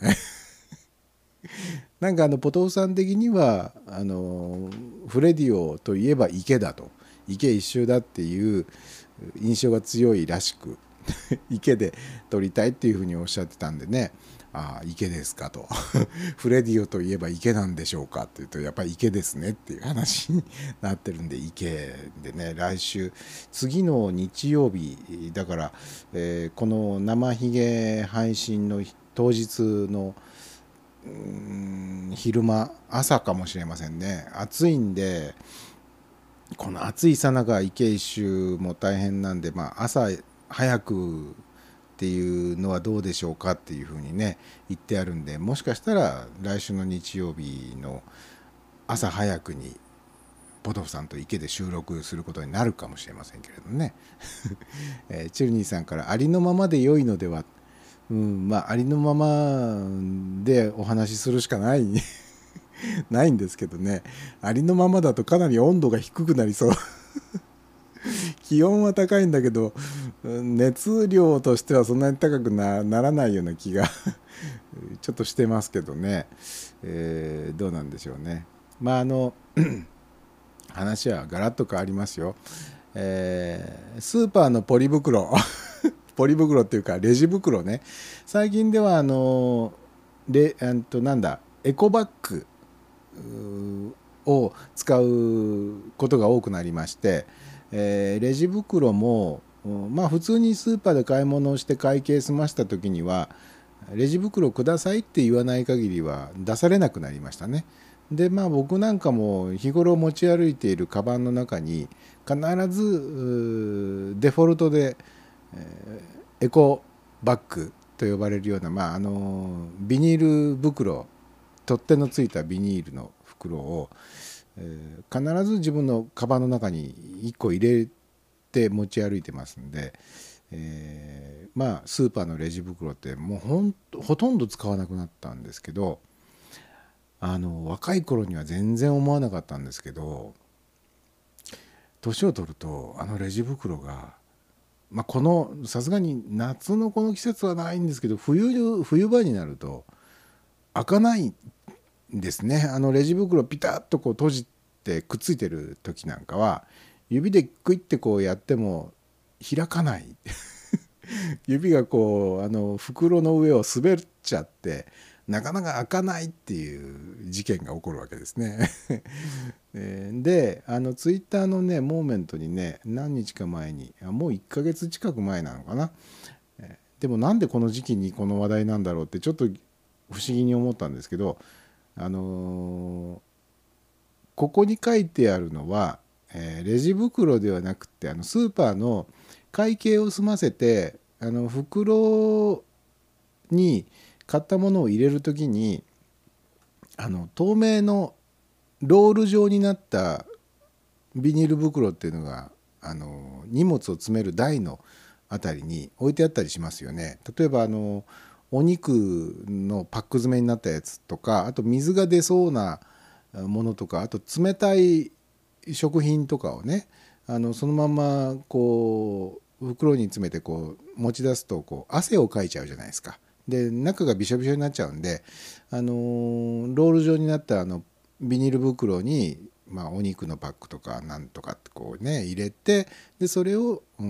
なんかあのポトフさん的にはあのフレディオといえば池だと、池一周だっていう印象が強いらしく池で撮りたいっていうふうにおっしゃってたんでね、ああ池ですかとフレディオといえば池なんでしょうかっていうと、やっぱり池ですねっていう話になってるんで、池でね、来週次の日曜日だから、えー、この生ひげ配信の当日のうーん昼間朝かもしれませんね。暑いんで、この暑いさなか池一周も大変なんで、まあ、朝早くっていうのはどうでしょうかっていうふうにね言ってあるんで、もしかしたら来週の日曜日の朝早くにポトフさんと池で収録することになるかもしれませんけれどね、えー、チュルニーさんからありのままで良いのでは、うん、まあありのままでお話しするしかないないんですけどね、ありのままだとかなり温度が低くなりそう気温は高いんだけど熱量としてはそんなに高く な, ならないような気がちょっとしてますけどね、えー、どうなんでしょうね。まああの話はガラッと変わりますよ、えー、スーパーのポリ袋ポリ袋っていうかレジ袋ね、最近ではあのレあとなんだエコバッグを使うことが多くなりまして、えー、レジ袋もまあ普通にスーパーで買い物をして会計済ました時にはレジ袋くださいって言わない限りは出されなくなりましたね。でまあ僕なんかも日頃持ち歩いているカバンの中に必ずデフォルトで、えー、エコバッグと呼ばれるような、まあ、あのビニール袋、取っ手のついたビニールの袋を、えー、必ず自分のカバンの中にいっこ入れて持ち歩いてますんで、えー、まあスーパーのレジ袋ってもうほんほとんど使わなくなったんですけど、あの若い頃には全然思わなかったんですけど、年を取るとあのレジ袋が、まあ、このさすがに夏のこの季節はないんですけど、冬冬場になると開かないんですね。あのレジ袋ピタッとこう閉じてくっついてる時なんかは指でクイッてこうやっても開かない指がこうあの袋の上を滑っちゃってなかなか開かないっていう事件が起こるわけですね。であのツイッターのねモーメントにね何日か前にもういっかげつ近く前なのかな、でもなんでこの時期にこの話題なんだろうってちょっと不思議に思ったんですけど、あのー、ここに書いてあるのは、えー、レジ袋ではなくてあのスーパーの会計を済ませてあの袋に買ったものを入れるときにあの透明のロール状になったビニール袋っていうのがあの荷物を詰める台のあたりに置いてあったりしますよね。例えばあのお肉のパック詰めになったやつとか、あと水が出そうなものとか、あと冷たい食品とかをねあのそのままこう袋に詰めてこう持ち出すとこう汗をかいちゃうじゃないですか。で中がびしょびしょになっちゃうんで、あのー、ロール状になったあのビニール袋に、まあ、お肉のパックとかなんとかってこうね入れて、でそれを、うん、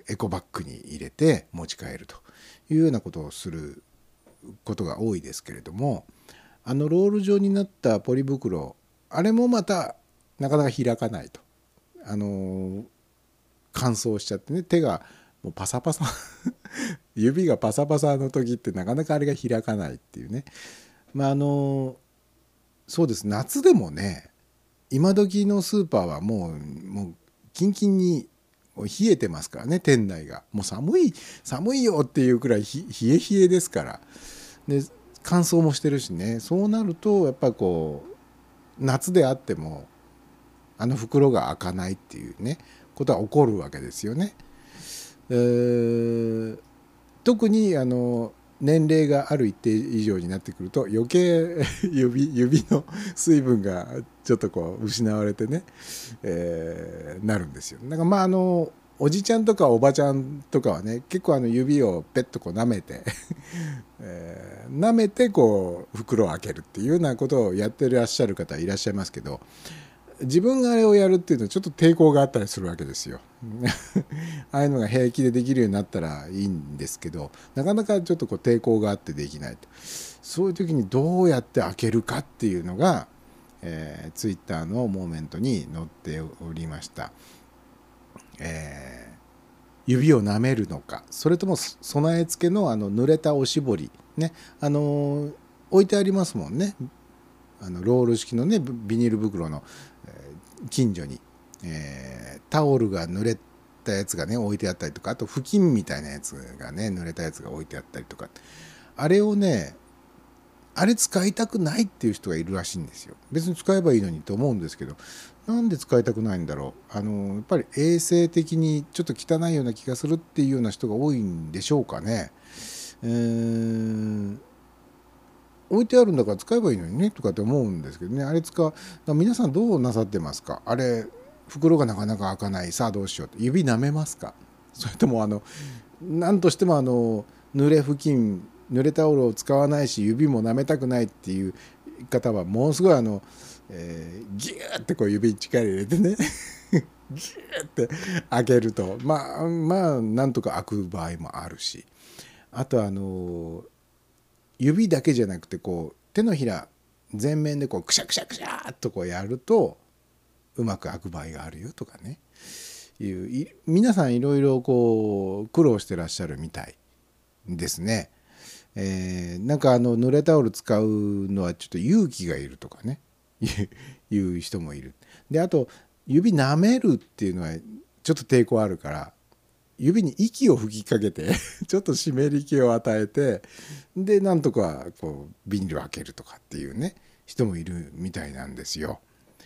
エコバッグに入れて持ち帰るというようなことをすることが多いですけれども、あのロール状になったポリ袋、あれもまたなかなか開かないと、あのー、乾燥しちゃってね、手がもうパサパサ指がパサパサの時ってなかなかあれが開かないっていうね。まああのそうです、夏でもね今時のスーパーはもうもうキンキンに冷えてますからね、店内がもう寒い寒いよっていうくらいひ冷え冷えですから。で乾燥もしてるしね、そうなるとやっぱこう夏であってもあの袋が開かないっていうねことは起こるわけですよね。えー、特にあの年齢がある一定以上になってくると余計 指, 指の水分がちょっとこう失われてね、えー、なるんですよ。だからまああのおじちゃんとかおばちゃんとかはね結構あの指をペッとこう舐めて、えー、舐めてこう袋を開けるっていうようなことをやってらっしゃる方いらっしゃいますけど、自分があれをやるっていうのはちょっと抵抗があったりするわけですよ。ああいうのが平気でできるようになったらいいんですけど、なかなかちょっとこう抵抗があってできないと。そういう時にどうやって開けるかっていうのが、えー、ツイッターのモーメントに載っておりました。えー、指を舐めるのか、それとも備え付けのあの濡れたおしぼりね、あのー、置いてありますもんね。あのロール式のねビニール袋の近所に、えー、タオルが濡れたやつがね置いてあったりとか、あと布巾みたいなやつがね濡れたやつが置いてあったりとか、あれをねあれ使いたくないっていう人がいるらしいんですよ。別に使えばいいのにと思うんですけど、なんで使いたくないんだろう。あのやっぱり衛生的にちょっと汚いような気がするっていうような人が多いんでしょうかね。えー置いてあるんだから使えばいいのにねとかって思うんですけどね。あれ使う皆さんどうなさってますか。あれ袋がなかなか開かない、さあどうしようって指舐めますか。それともあの何としてもあの濡れ布巾濡れタオルを使わないし指も舐めたくないっていう方はものすごいあの、えー、ギューってこう指に力入れてねギューって開けるとまあまあなんとか開く場合もあるし、あとあの指だけじゃなくてこう手のひら全面でこうクシャクシャクシャっとこうやるとうまく開く場合があるよとかね、いう皆さんいろいろこう苦労してらっしゃるみたいですね。えー、なんかあの濡れタオル使うのはちょっと勇気がいるとかねいう人もいる。であと指舐めるっていうのはちょっと抵抗あるから指に息を吹きかけてちょっと湿り気を与えて、でなんとかこうビニールを開けるとかっていうね人もいるみたいなんですよ。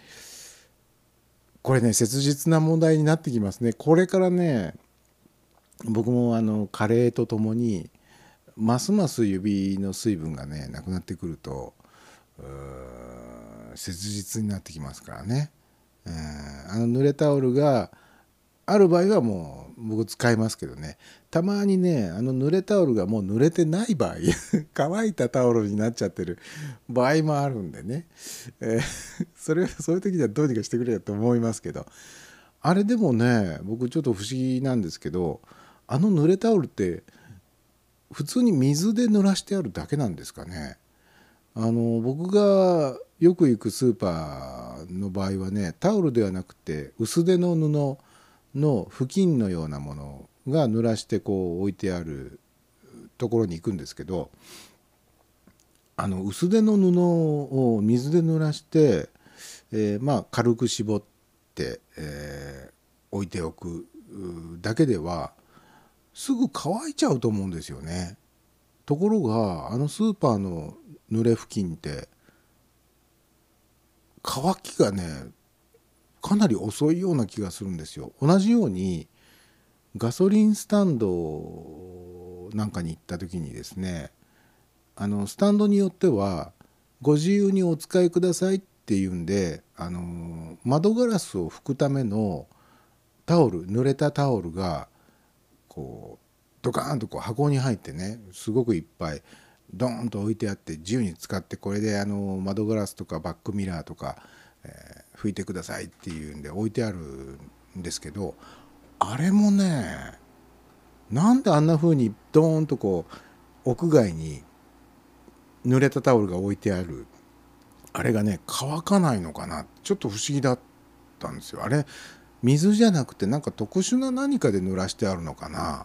これね切実な問題になってきますね。これからね僕もあの加齢とともにますます指の水分がねなくなってくると切実になってきますからね。あの濡れタオルがある場合はもう僕使いますけどね、たまにねあの濡れタオルがもう濡れてない場合乾いたタオルになっちゃってる場合もあるんでね、えー、それそういう時にはどうにかしてくれよと思いますけど、あれでもね僕ちょっと不思議なんですけど、あの濡れタオルって普通に水で濡らしてあるだけなんですかね。 あの僕がよく行くスーパーの場合はね、タオルではなくて薄手の布の布巾のようなものが濡らしてこう置いてあるところに行くんですけど、あの薄手の布を水で濡らして、えー、まあ軽く絞って、えー、置いておくだけではすぐ乾いちゃうと思うんですよね。ところがあのスーパーの濡れ布巾って乾きがねかなり遅いような気がするんですよ。同じようにガソリンスタンドなんかに行った時にですね、あのスタンドによってはご自由にお使いくださいっていうんで、あの窓ガラスを拭くためのタオル、濡れたタオルがこうドカーンとこう箱に入ってね、すごくいっぱいドーンと置いてあって、自由に使って、これであの窓ガラスとかバックミラーとか、えー、拭いてくださいっていうんで置いてあるんですけど、あれもね、なんであんな風にドーンとこう屋外に濡れたタオルが置いてあるあれがね乾かないのかな、ちょっと不思議だったんですよ。あれ水じゃなくてなんか特殊な何かで濡らしてあるのかな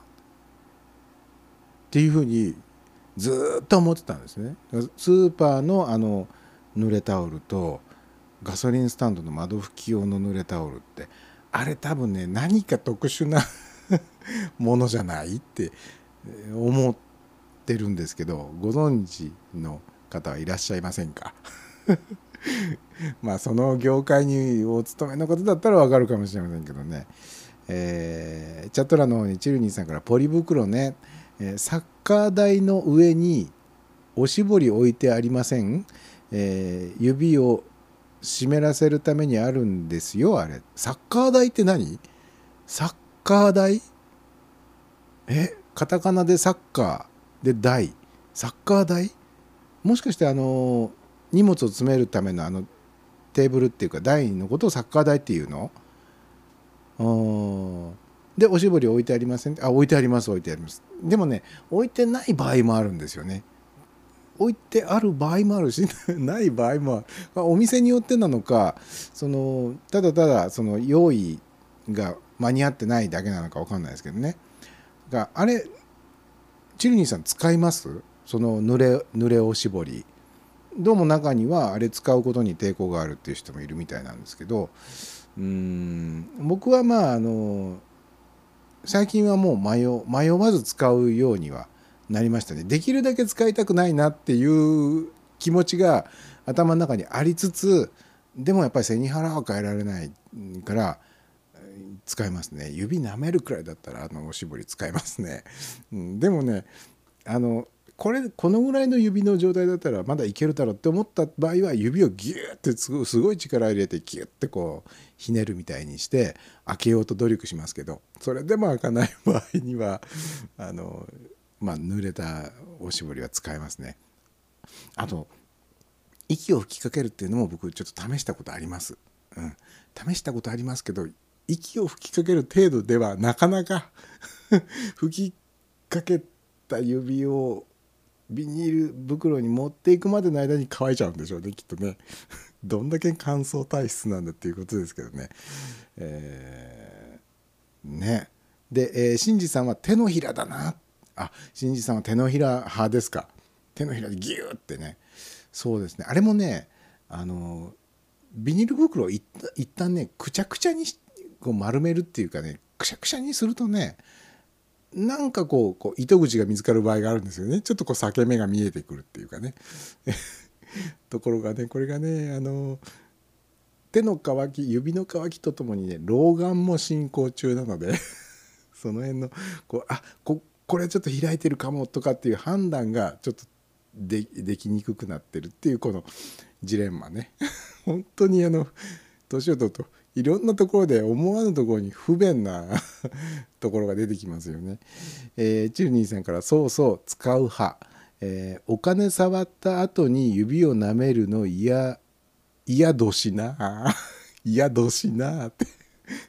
っていうふうにずっと思ってたんですね。スーパーのあの濡れタオルとガソリンスタンドの窓拭き用の濡れタオルって、あれ多分ね何か特殊なものじゃないって思ってるんですけど、ご存知の方はいらっしゃいませんか？まあその業界にお勤めのことだったらわかるかもしれませんけどね。えー、チャット欄の方にチルニーさんからポリ袋ね、えー、サッカー台の上におしぼり置いてありません、えー、指を湿らせるためにあるんですよ。あれサッカー台って何？サッカー台？えカタカナでサッカーで台、サッカー台？もしかしてあの荷物を詰めるためのあのテーブルっていうか台のことをサッカー台っていうの？でおしぼり置いてありません？あ、置いてあります、置いてあります。でもね置いてない場合もあるんですよね。置いてある場合もあるしない場合もある。お店によってなのか、そのただただその用意が間に合ってないだけなのか分かんないですけどね。があれチルニーさん使います？その濡れ濡れおしぼり。どうも中にはあれ使うことに抵抗があるっていう人もいるみたいなんですけど、うーん僕はまああの最近はもう迷迷わず使うようにはなりましたね。できるだけ使いたくないなっていう気持ちが頭の中にありつつ、でもやっぱり背に腹は変えられないから使いますね。指舐めるくらいだったらあのおしぼり使いますね。うん、でもねあのこれこのぐらいの指の状態だったらまだいけるだろうって思った場合は指をギューってすごい、すごい力入れてギュッてこうひねるみたいにして開けようと努力しますけど、それでも開かない場合にはあの、まあ、濡れたおしぼりは使えますね。あと息を吹きかけるっていうのも僕ちょっと試したことあります。うん、試したことありますけど息を吹きかける程度ではなかなか吹きかけた指をビニール袋に持っていくまでの間に乾いちゃうんでしょうね、きっとね。どんだけ乾燥体質なんだっていうことですけどね。えー、ね。で、えー、シンジさんは手のひらだな。あ、シンジさんは手のひら派ですか。手のひらでギューってね。そうですね。あれもね、あのビニール袋を一旦ねくちゃくちゃにこう丸めるっていうかね、くしゃくしゃにするとね、なんかこう、こう糸口が見つかる場合があるんですよね。ちょっとこう裂け目が見えてくるっていうかね。ところがね、これがね、あの手の乾き、指の乾きとともにね、老眼も進行中なのでその辺のこうあ こ, これちょっと開いてるかもとかっていう判断がちょっと で, できにくくなってるっていうこのジレンマね。本当にあの年を取るといろんなところで思わぬところに不便なところが出てきますよね。えー、チルニーさんからそうそう使う派、えー、お金触った後に指を舐めるの嫌嫌どしな嫌どしなって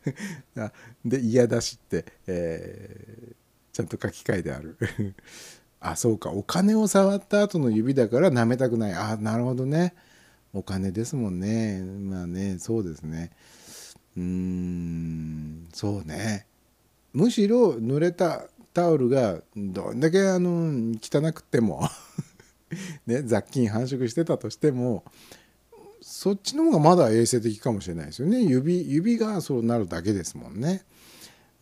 で嫌だしって、えー、ちゃんと書き換えてあるあ、そうか、お金を触った後の指だから舐めたくない。あ、なるほどね。お金ですもんね。まあね、そうですね。うーん、そうね。むしろ濡れたタオルがどんだけあの汚くてもね、雑菌繁殖してたとしても、そっちの方がまだ衛生的かもしれないですよね。指指がそうなるだけですもんね。うん、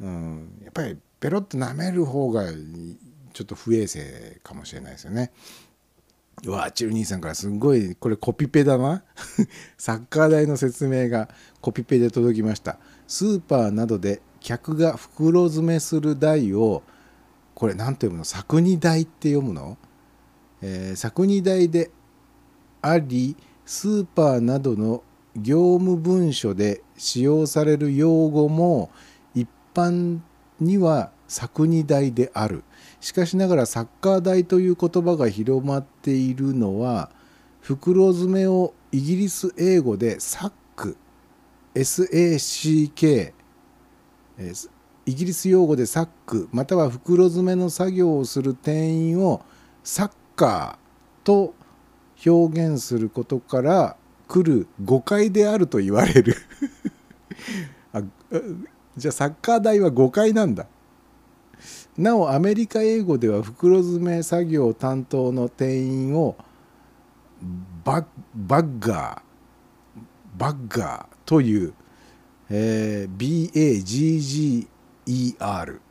やっぱりペロッと舐める方がちょっと不衛生かもしれないですよね。うわ、チル兄さんからすごいこれコピペだなサッカー台の説明がコピペで届きました。スーパーなどで客が袋詰めする台を、これ何て読むの、作荷台って読むの、えー、作荷台であり、スーパーなどの業務文書で使用される用語も一般には作荷台である。しかしながらサッカー台という言葉が広まっているのは、袋詰めをイギリス英語でサック エスエーシーケー、 イギリス用語でサックまたは袋詰めの作業をする店員をサッカーと表現することから来る誤解であると言われるあ、じゃあサッカー台は誤解なんだ。なおアメリカ英語では袋詰め作業担当の店員をバッ、バッガーバッガーという、えー、ビーエージージーイーアール、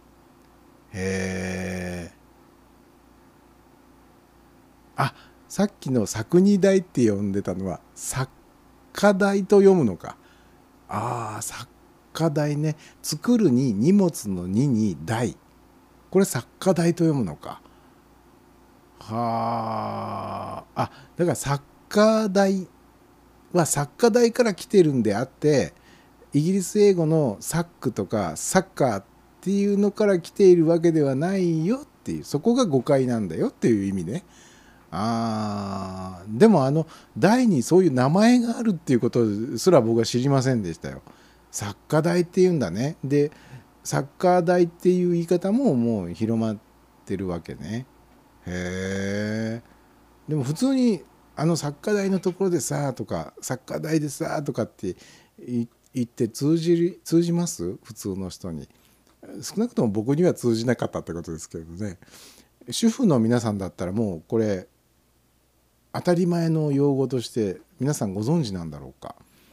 えー、あ、さっきの作荷台って呼んでたのは作家台と読むのか。ああ、作家台ね。作るに荷物のにに台、これ作家台と読むのか。はあ、あ、だから作家台は作家台から来てるんであって、イギリス英語のサックとかサッカーっていうのから来ているわけではないよっていう、そこが誤解なんだよっていう意味ね。あー、でもあの台にそういう名前があるっていうことすら僕は知りませんでしたよ。サッカー台っていうんだね。でサッカー台っていう言い方ももう広まってるわけね。へえ。でも普通にあのサッカー台のところでさとかサッカー台でさとかって言って通じ通じます？普通の人に。少なくとも僕には通じなかったってことですけどね。主婦の皆さんだったらもうこれ当たり前の用語として皆さんご存知なんだろうか。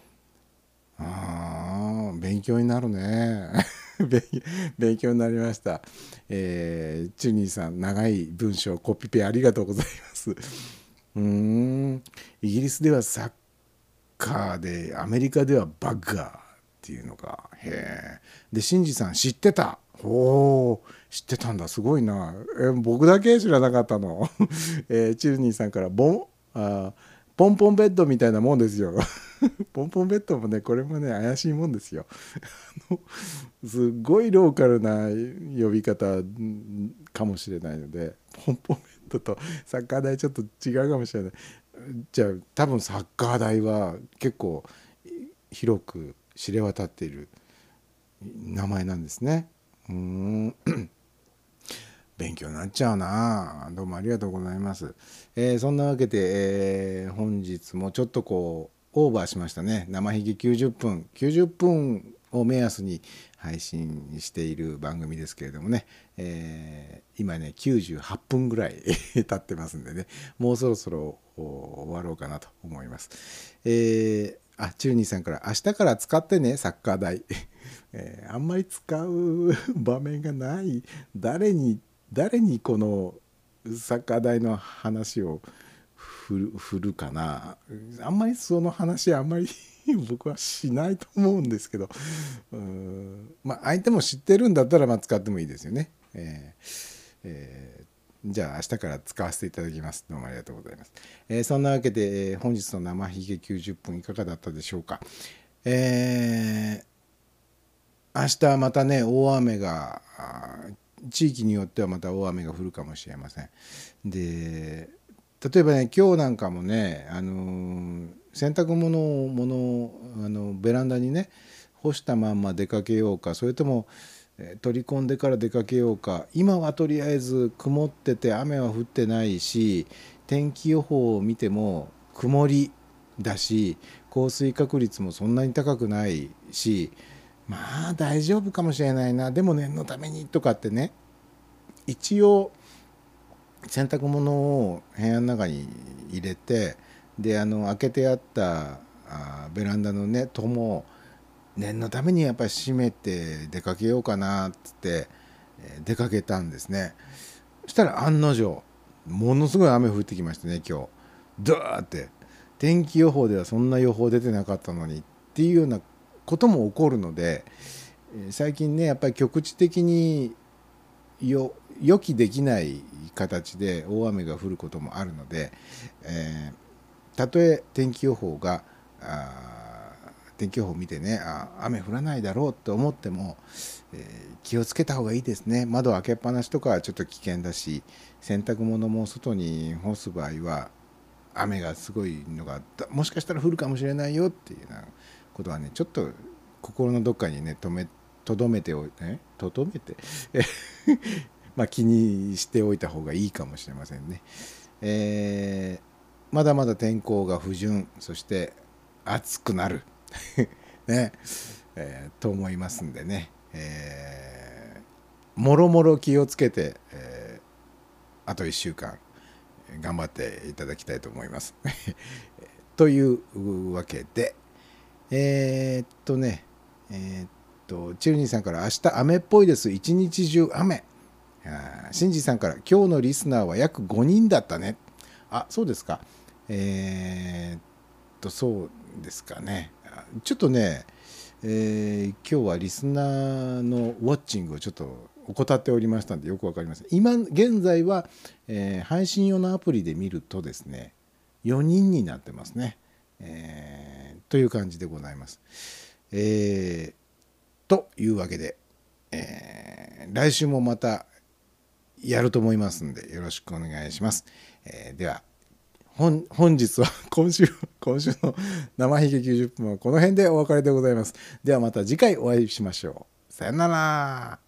あー、勉強になるね勉強になりました。えー、チュニーさん、長い文章コピペありがとうございます。うーん、イギリスではサッカーで、アメリカではバッガーっていうのが、へえ。で、シンジさん知ってた。おー、知ってたんだ、すごいな。え僕だけ知らなかったの。えー、チルニーさんからボンあポンポンベッドみたいなもんですよ。ポンポンベッドもね、これもね怪しいもんですよ。すごいローカルな呼び方かもしれないので、ポンポンベッドとサッカー台ちょっと違うかもしれない。じゃあ多分サッカー台は結構広く知れ渡っている名前なんですね。うーん勉強になっちゃうな。どうもありがとうございます。えー、そんなわけで、えー、本日もちょっとこうオーバーしましたね。生ひげきゅうじゅっぷんきゅうじゅっぷんを目安に配信している番組ですけれどもね、えー、今ねきゅうじゅうはっぷんぐらい経ってますんでね、もうそろそろ終わろうかなと思います。えー、あ、チューニーさんから明日から使ってねサッカー台、えー、あんまり使う場面がない。誰に誰にこのサッカー台の話を振る、振るかな。あんまりその話あんまり僕はしないと思うんですけど、うーん、まあ相手も知ってるんだったらまあ使ってもいいですよね。えーえー、じゃあ明日から使わせていただきます。どうもありがとうございます。えー、そんなわけで、えー、本日の生ひげきゅうじゅっぷんいかがだったでしょうか。えー、明日またね大雨が地域によってはまた大雨が降るかもしれません。で、例えばね今日なんかもね、あの洗濯物を物あのベランダにね干したまんま出かけようか、それともえー取り込んでから出かけようか。今はとりあえず曇ってて雨は降ってないし、天気予報を見ても曇りだし、降水確率もそんなに高くないし、まあ大丈夫かもしれないな、でも念のためにとかってね、一応洗濯物を部屋の中に入れて、であの開けてあったあベランダのね戸も念のためにやっぱり閉めて出かけようかなっつって、えー出かけたんですね。そしたら案の定ものすごい雨降ってきましてね、今日ドーって天気予報ではそんな予報出てなかったのにっていうようなことも起こるので、えー最近ねやっぱり局地的によ予期できない形で大雨が降ることもあるので、えーたとえ天気予報があー天気予報を見てね、あ雨降らないだろうと思っても、えー気をつけた方がいいですね。窓開けっぱなしとかはちょっと危険だし、洗濯物も外に干す場合は雨がすごいのがだもしかしたら降るかもしれないよっていうようなことはね、ちょっと心のどっかにねとめとどめておいて、とどめてまあ気にしておいた方がいいかもしれませんね。えーまだまだ天候が不順、そして暑くなるね、えーと思いますんでね、えーもろもろ気をつけて、えーあといっしゅうかん頑張っていただきたいと思いますというわけで、えーっとねえーっとチルニーさんから明日雨っぽいです、一日中雨。あーシンジさんから今日のリスナーは約ごにんだったね。あ、そうですか。えーっとそうですかね。あちょっとね、えー今日はリスナーのウォッチングをちょっと怠っておりましたんでよくわかりません。今現在は、えー配信用のアプリで見るとですねよにんになってますね、えーという感じでございます。えーというわけで、えー来週もまたやると思いますんでよろしくお願いします。えーでは本本日は今週今週の生悲劇きゅうじゅっぷんはこの辺でお別れでございます。ではまた次回お会いしましょう。さよなら。